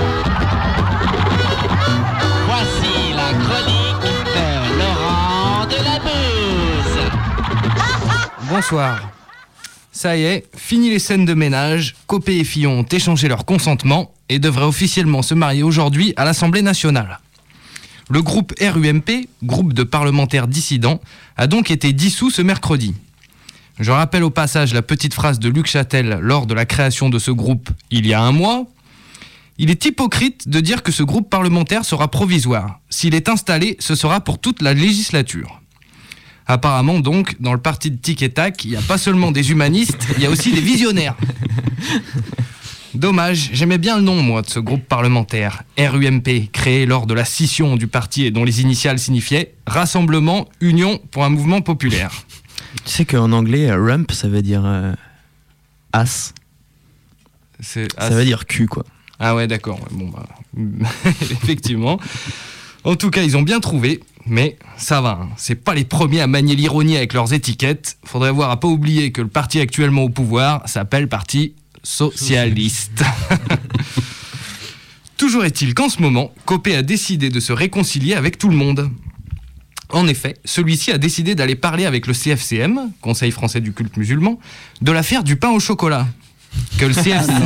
voici la chronique de Laurent Delabuse. Bonsoir. Ça y est, fini les scènes de ménage. Copé et Fillon ont échangé leur consentement et devraient officiellement se marier aujourd'hui à l'Assemblée nationale. Le groupe RUMP, groupe de parlementaires dissidents, a donc été dissous ce mercredi. Je rappelle au passage la petite phrase de Luc Châtel lors de la création de ce groupe il y a un mois. Il est hypocrite de dire que ce groupe parlementaire sera provisoire. S'il est installé, ce sera pour toute la législature. Apparemment donc, dans le parti de Tic et Tac, il n'y a pas seulement des humanistes, il y a aussi des visionnaires. Dommage, j'aimais bien le nom, moi, de ce groupe parlementaire, RUMP, créé lors de la scission du parti et dont les initiales signifiaient « Rassemblement, Union pour un mouvement populaire ». Tu sais qu'en anglais, rump, ça veut dire as. Ça veut dire cul, quoi. Ah ouais, d'accord. Bon, bah, effectivement. En tout cas, ils ont bien trouvé, mais ça va. Hein. C'est pas les premiers à manier l'ironie avec leurs étiquettes. Faudrait voir à pas oublier que le parti actuellement au pouvoir s'appelle Parti Socialiste. Toujours est-il qu'en ce moment, Copé a décidé de se réconcilier avec tout le monde. En effet, celui-ci a décidé d'aller parler avec le CFCM, Conseil français du culte musulman, de l'affaire du pain au chocolat. Que le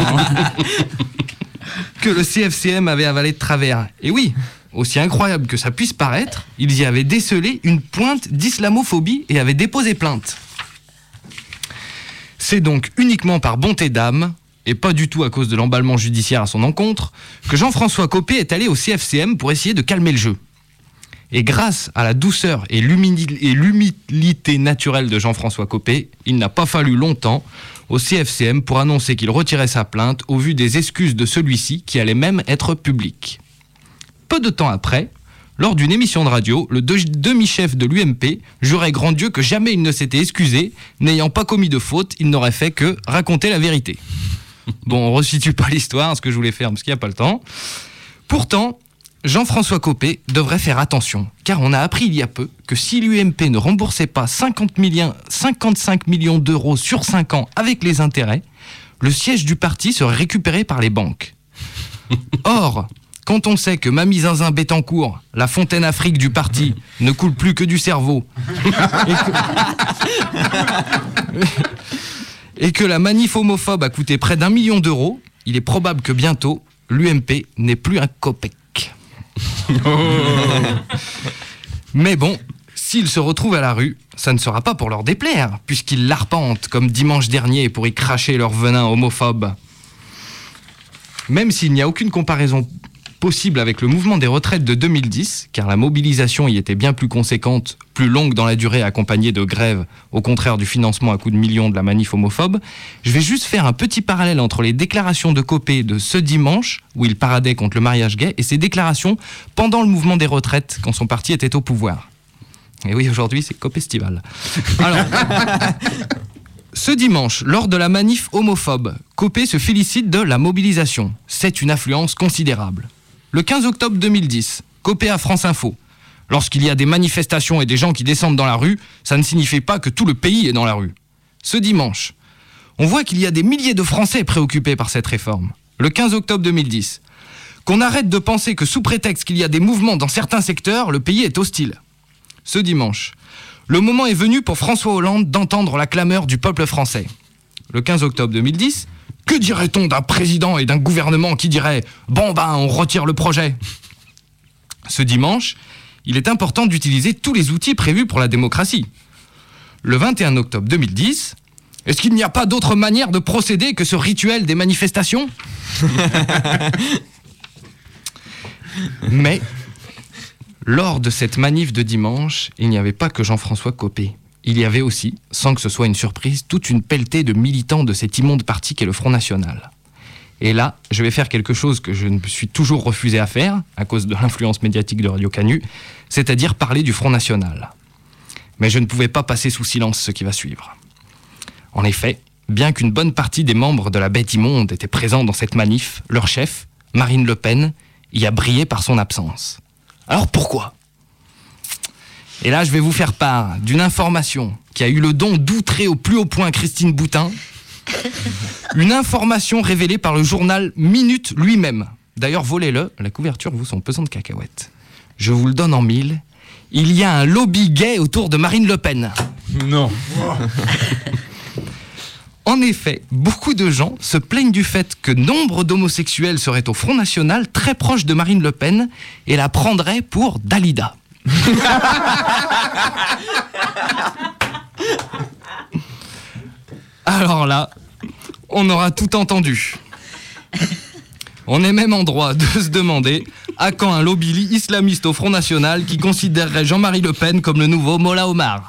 CFCM avait avalé de travers. Et oui, aussi incroyable que ça puisse paraître, ils y avaient décelé une pointe d'islamophobie et avaient déposé plainte. C'est donc uniquement par bonté d'âme, et pas du tout à cause de l'emballement judiciaire à son encontre, que Jean-François Copé est allé au CFCM pour essayer de calmer le jeu. Et grâce à la douceur et l'humilité naturelle de Jean-François Copé, il n'a pas fallu longtemps au CFCM pour annoncer qu'il retirait sa plainte au vu des excuses de celui-ci qui allaient même être publiques. Peu de temps après, lors d'une émission de radio, le demi-chef de l'UMP jurait grand Dieu que jamais il ne s'était excusé, n'ayant pas commis de faute, il n'aurait fait que raconter la vérité. Bon, on ne resitue pas l'histoire, ce que je voulais faire parce qu'il n'y a pas le temps. Pourtant, Jean-François Copé devrait faire attention, car on a appris il y a peu que si l'UMP ne remboursait pas 55 millions d'euros sur 5 ans avec les intérêts, le siège du parti serait récupéré par les banques. Or, quand on sait que Mamie Zinzin Bettencourt, la fontaine Afrique du parti, ne coule plus que du cerveau, et que la manif homophobe a coûté près d'1 million d'euros, il est probable que bientôt, l'UMP n'ait plus un copec. Mais bon, s'ils se retrouvent à la rue, ça ne sera pas pour leur déplaire, puisqu'ils l'arpentent comme dimanche dernier pour y cracher leur venin homophobe. Même s'il n'y a aucune comparaison possible avec le mouvement des retraites de 2010, car la mobilisation y était bien plus conséquente, plus longue dans la durée, accompagnée de grèves, au contraire du financement à coups de millions de la manif homophobe, je vais juste faire un petit parallèle entre les déclarations de Copé de ce dimanche, où il paradait contre le mariage gay, et ses déclarations pendant le mouvement des retraites, quand son parti était au pouvoir. Et oui, aujourd'hui, c'est Copestival. Alors, ce dimanche, lors de la manif homophobe, Copé se félicite de la mobilisation. C'est une affluence considérable. Le 15 octobre 2010, Copé à France Info. Lorsqu'il y a des manifestations et des gens qui descendent dans la rue, ça ne signifie pas que tout le pays est dans la rue. Ce dimanche, on voit qu'il y a des milliers de Français préoccupés par cette réforme. Le 15 octobre 2010, qu'on arrête de penser que sous prétexte qu'il y a des mouvements dans certains secteurs, le pays est hostile. Ce dimanche, le moment est venu pour François Hollande d'entendre la clameur du peuple français. Le 15 octobre 2010, que dirait-on d'un président et d'un gouvernement qui dirait « Bon ben, on retire le projet ». Ce dimanche, il est important d'utiliser tous les outils prévus pour la démocratie. Le 21 octobre 2010, est-ce qu'il n'y a pas d'autre manière de procéder que ce rituel des manifestations ? Mais, lors de cette manif de dimanche, il n'y avait pas que Jean-François Copé. Il y avait aussi, sans que ce soit une surprise, toute une pelletée de militants de cet immonde parti qu'est le Front National. Et là, je vais faire quelque chose que je me suis toujours refusé à faire, à cause de l'influence médiatique de Radio Canu, c'est-à-dire parler du Front National. Mais je ne pouvais pas passer sous silence ce qui va suivre. En effet, bien qu'une bonne partie des membres de la bête immonde étaient présents dans cette manif, leur chef, Marine Le Pen, y a brillé par son absence. Alors pourquoi ? Et là, je vais vous faire part d'une information qui a eu le don d'outrer au plus haut point Christine Boutin. Une information révélée par le journal Minute lui-même. D'ailleurs, volez-le, la couverture vous sont pesant de cacahuètes. Je vous le donne en 1000. Il y a un lobby gay autour de Marine Le Pen. Non. En effet, beaucoup de gens se plaignent du fait que nombre d'homosexuels seraient au Front National très proches de Marine Le Pen et la prendraient pour Dalida. Alors là, on aura tout entendu. On est même en droit de se demander à quand un lobby islamiste au Front National qui considérerait Jean-Marie Le Pen comme le nouveau Mollah Omar.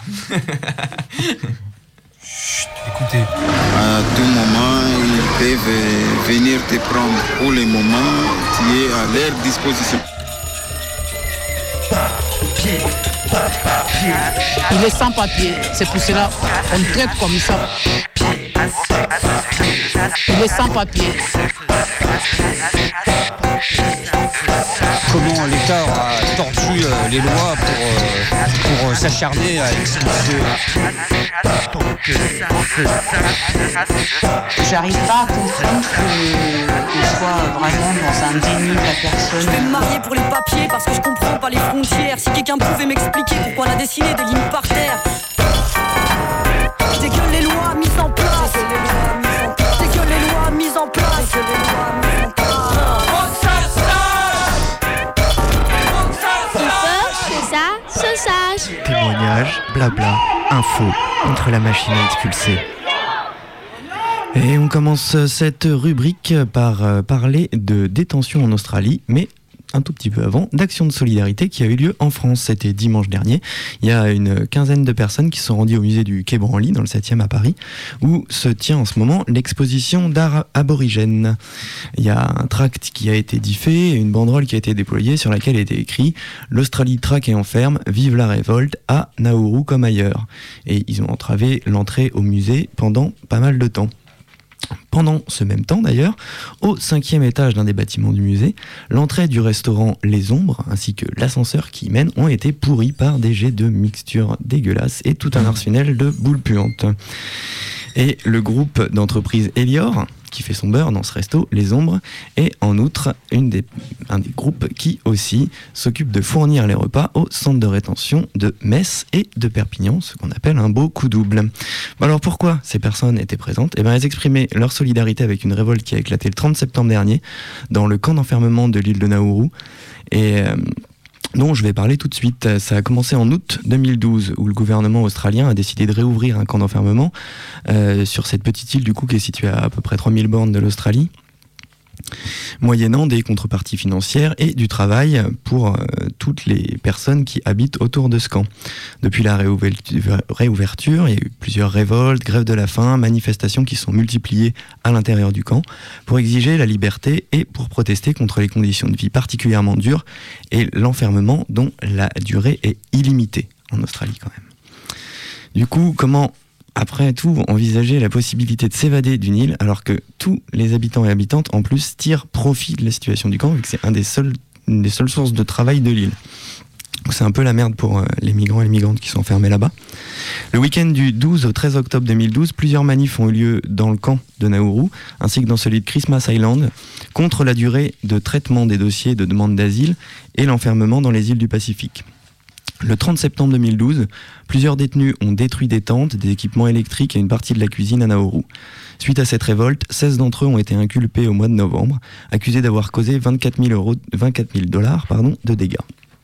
Chut, écoutez. À tout moment, ils peuvent venir te prendre pour le moment qui est à leur disposition. Il est sans papier, c'est pour cela qu'on le traite comme ça. Il est sans papier. Comment l'État a tordu les lois pour s'acharner à expulser. J'arrive pas à comprendre qu'on soit vraiment dans un déni de la personne. Je vais me marier pour les papiers parce que je comprends pas les frontières. Si quelqu'un pouvait m'expliquer pourquoi on a dessiné des lignes par terre. C'est que les lois mises en place. C'est que les lois mises en place. Se sache. Témoignages, blabla, info, contre la machine à expulser. Et on commence cette rubrique par parler de détention en Australie, mais un tout petit peu avant, d'action de solidarité qui a eu lieu en France. C'était dimanche dernier. Il y a une quinzaine de personnes qui se sont rendues au musée du Quai Branly, dans le 7e à Paris, où se tient en ce moment l'exposition d'art aborigène. Il y a un tract qui a été diffé, une banderole qui a été déployée sur laquelle était écrit « L'Australie traque et enferme, vive la révolte, à Nauru comme ailleurs ». Et ils ont entravé l'entrée au musée pendant pas mal de temps. Pendant ce même temps d'ailleurs, au 5e étage d'un des bâtiments du musée, l'entrée du restaurant Les Ombres ainsi que l'ascenseur qui y mène ont été pourris par des jets de mixture dégueulasses et tout un arsenal de boules puantes. Et le groupe d'entreprise Elior, qui fait son beurre dans ce resto, Les Ombres, est en outre un des groupes qui aussi s'occupe de fournir les repas au centre de rétention de Metz et de Perpignan, ce qu'on appelle un beau coup double. Alors pourquoi ces personnes étaient présentes ? Elles exprimaient leur solidarité avec une révolte qui a éclaté le 30 septembre dernier dans le camp d'enfermement de l'île de Nauru, et dont je vais parler tout de suite. Ça a commencé en août 2012, où le gouvernement australien a décidé de réouvrir un camp d'enfermement sur cette petite île du coup qui est située à peu près 3000 bornes de l'Australie, moyennant des contreparties financières et du travail pour toutes les personnes qui habitent autour de ce camp. Depuis la réouverture, il y a eu plusieurs révoltes, grèves de la faim, manifestations qui sont multipliées à l'intérieur du camp pour exiger la liberté et pour protester contre les conditions de vie particulièrement dures et l'enfermement dont la durée est illimitée en Australie quand même. Du coup, comment après tout envisager la possibilité de s'évader d'une île alors que tous les habitants et habitantes en plus tirent profit de la situation du camp vu que c'est une des seules sources de travail de l'île. Donc c'est un peu la merde pour les migrants et les migrantes qui sont enfermés là-bas. Le week-end du 12 au 13 octobre 2012, plusieurs manifs ont eu lieu dans le camp de Nauru ainsi que dans celui de Christmas Island contre la durée de traitement des dossiers de demande d'asile et l'enfermement dans les îles du Pacifique. Le 30 septembre 2012, plusieurs détenus ont détruit des tentes, des équipements électriques et une partie de la cuisine à Nauru. Suite à cette révolte, 16 d'entre eux ont été inculpés au mois de novembre, accusés d'avoir causé 24 000 dollars de dégâts.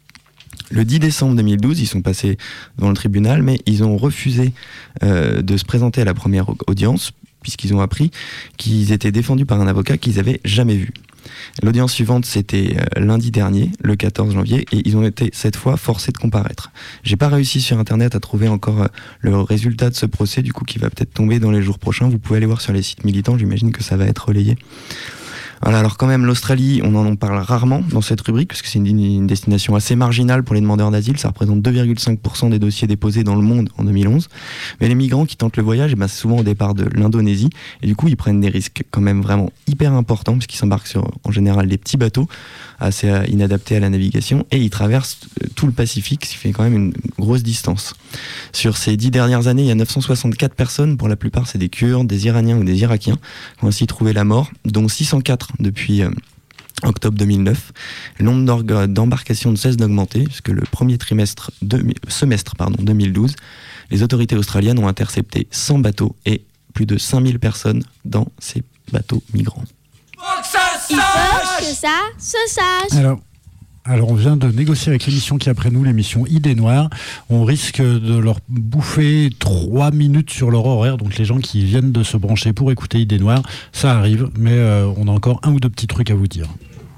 Le 10 décembre 2012, ils sont passés devant le tribunal, mais ils ont refusé de se présenter à la première audience, puisqu'ils ont appris qu'ils étaient défendus par un avocat qu'ils n'avaient jamais vu. L'audience suivante, c'était lundi dernier, le 14 janvier, et ils ont été cette fois forcés de comparaître. J'ai pas réussi sur internet à trouver encore le résultat de ce procès, du coup qui va peut-être tomber dans les jours prochains. Vous pouvez aller voir sur les sites militants, j'imagine que ça va être relayé. Voilà, alors quand même, l'Australie, on en parle rarement dans cette rubrique, parce que c'est une destination assez marginale pour les demandeurs d'asile, ça représente 2,5% des dossiers déposés dans le monde en 2011. Mais les migrants qui tentent le voyage, c'est souvent au départ de l'Indonésie, et du coup, ils prennent des risques quand même vraiment hyper importants, parce qu'ils s'embarquent sur, en général, des petits bateaux, assez inadaptés à la navigation, et ils traversent tout le Pacifique, ce qui fait quand même une grosse distance. Sur ces 10 dernières années, il y a 964 personnes, pour la plupart c'est des Kurdes, des Iraniens ou des Irakiens, qui ont ainsi trouvé la mort, dont 604 depuis octobre 2009. Le nombre d'embarcations ne cesse d'augmenter, puisque le premier semestre 2012, les autorités australiennes ont intercepté 100 bateaux et plus de 5000 personnes dans ces bateaux migrants. Il faut que ça se sache. Alors, Alors on vient de négocier avec l'émission qui est après nous, l'émission Idées Noires. On risque de leur bouffer 3 minutes sur leur horaire, donc les gens qui viennent de se brancher pour écouter Idées Noires, ça arrive, mais on a encore un ou deux petits trucs à vous dire.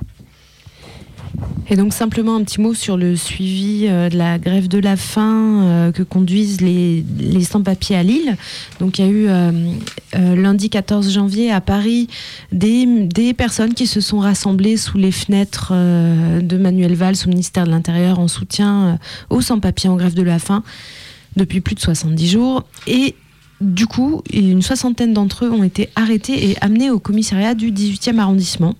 Et donc simplement un petit mot sur le suivi de la grève de la faim que conduisent les sans-papiers à Lille. Donc il y a eu lundi 14 janvier à Paris des personnes qui se sont rassemblées sous les fenêtres de Manuel Valls au ministère de l'Intérieur en soutien aux sans-papiers en grève de la faim depuis plus de 70 jours. Et du coup, une soixantaine d'entre eux ont été arrêtés et amenés au commissariat du 18e arrondissement.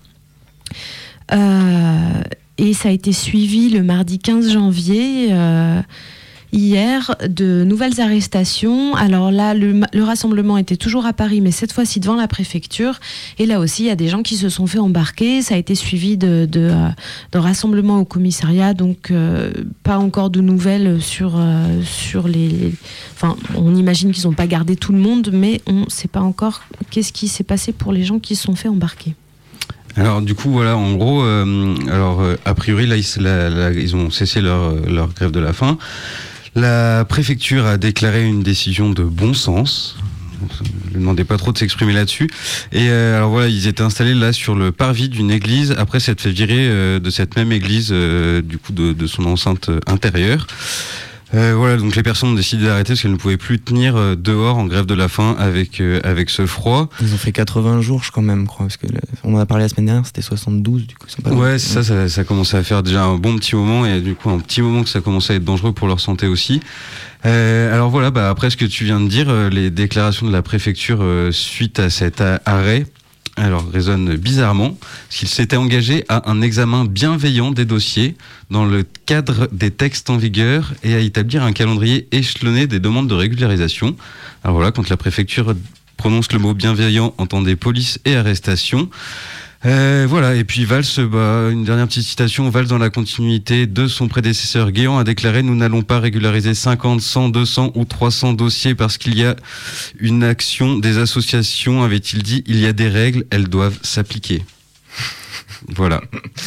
Et ça a été suivi le mardi 15 janvier, hier, de nouvelles arrestations. Alors là, le rassemblement était toujours à Paris, mais cette fois-ci devant la préfecture. Et là aussi, il y a des gens qui se sont fait embarquer. Ça a été suivi de rassemblements au commissariat. Donc, pas encore de nouvelles sur les... Enfin, on imagine qu'ils n'ont pas gardé tout le monde, mais on ne sait pas encore qu'est-ce qui s'est passé pour les gens qui se sont fait embarquer. Alors du coup voilà, en gros, a priori là ils ont cessé leur grève de la faim. La préfecture a déclaré une décision de bon sens. Je ne demandais pas trop de s'exprimer là-dessus. Et alors voilà, ils étaient installés là sur le parvis d'une église après s'être fait virer de cette même église, du coup de son enceinte intérieure. Voilà, donc les personnes ont décidé d'arrêter parce qu'elles ne pouvaient plus tenir dehors en grève de la faim avec ce froid. Ils ont fait 80 jours, je crois même, parce que on en a parlé la semaine dernière, c'était 72, du coup. Ouais, ça commençait à faire déjà un bon petit moment, et du coup un petit moment que ça commençait à être dangereux pour leur santé aussi. Alors voilà, après ce que tu viens de dire, les déclarations de la préfecture suite à cet arrêt, alors résonne bizarrement, parce qu'il s'était engagé à un examen bienveillant des dossiers dans le cadre des textes en vigueur et à établir un calendrier échelonné des demandes de régularisation. Alors voilà, quand la préfecture prononce le mot bienveillant, entendez police et arrestation. Voilà, et puis Valls, une dernière petite citation, Valls dans la continuité de son prédécesseur Guéant a déclaré: nous n'allons pas régulariser 50, 100, 200 ou 300 dossiers parce qu'il y a une action des associations, avait-il dit, il y a des règles, elles doivent s'appliquer. Voilà.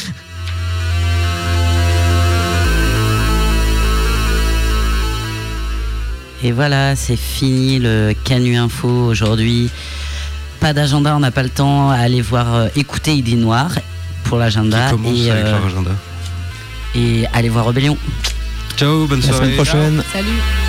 Et voilà, c'est fini le Canu Info aujourd'hui. Pas d'agenda, on n'a pas le temps à aller voir, écouter Idées Noires pour l'agenda. Qui commence avec leur agenda. Et aller voir Rebellion. Ciao, bonne soirée. À la semaine prochaine. Salut.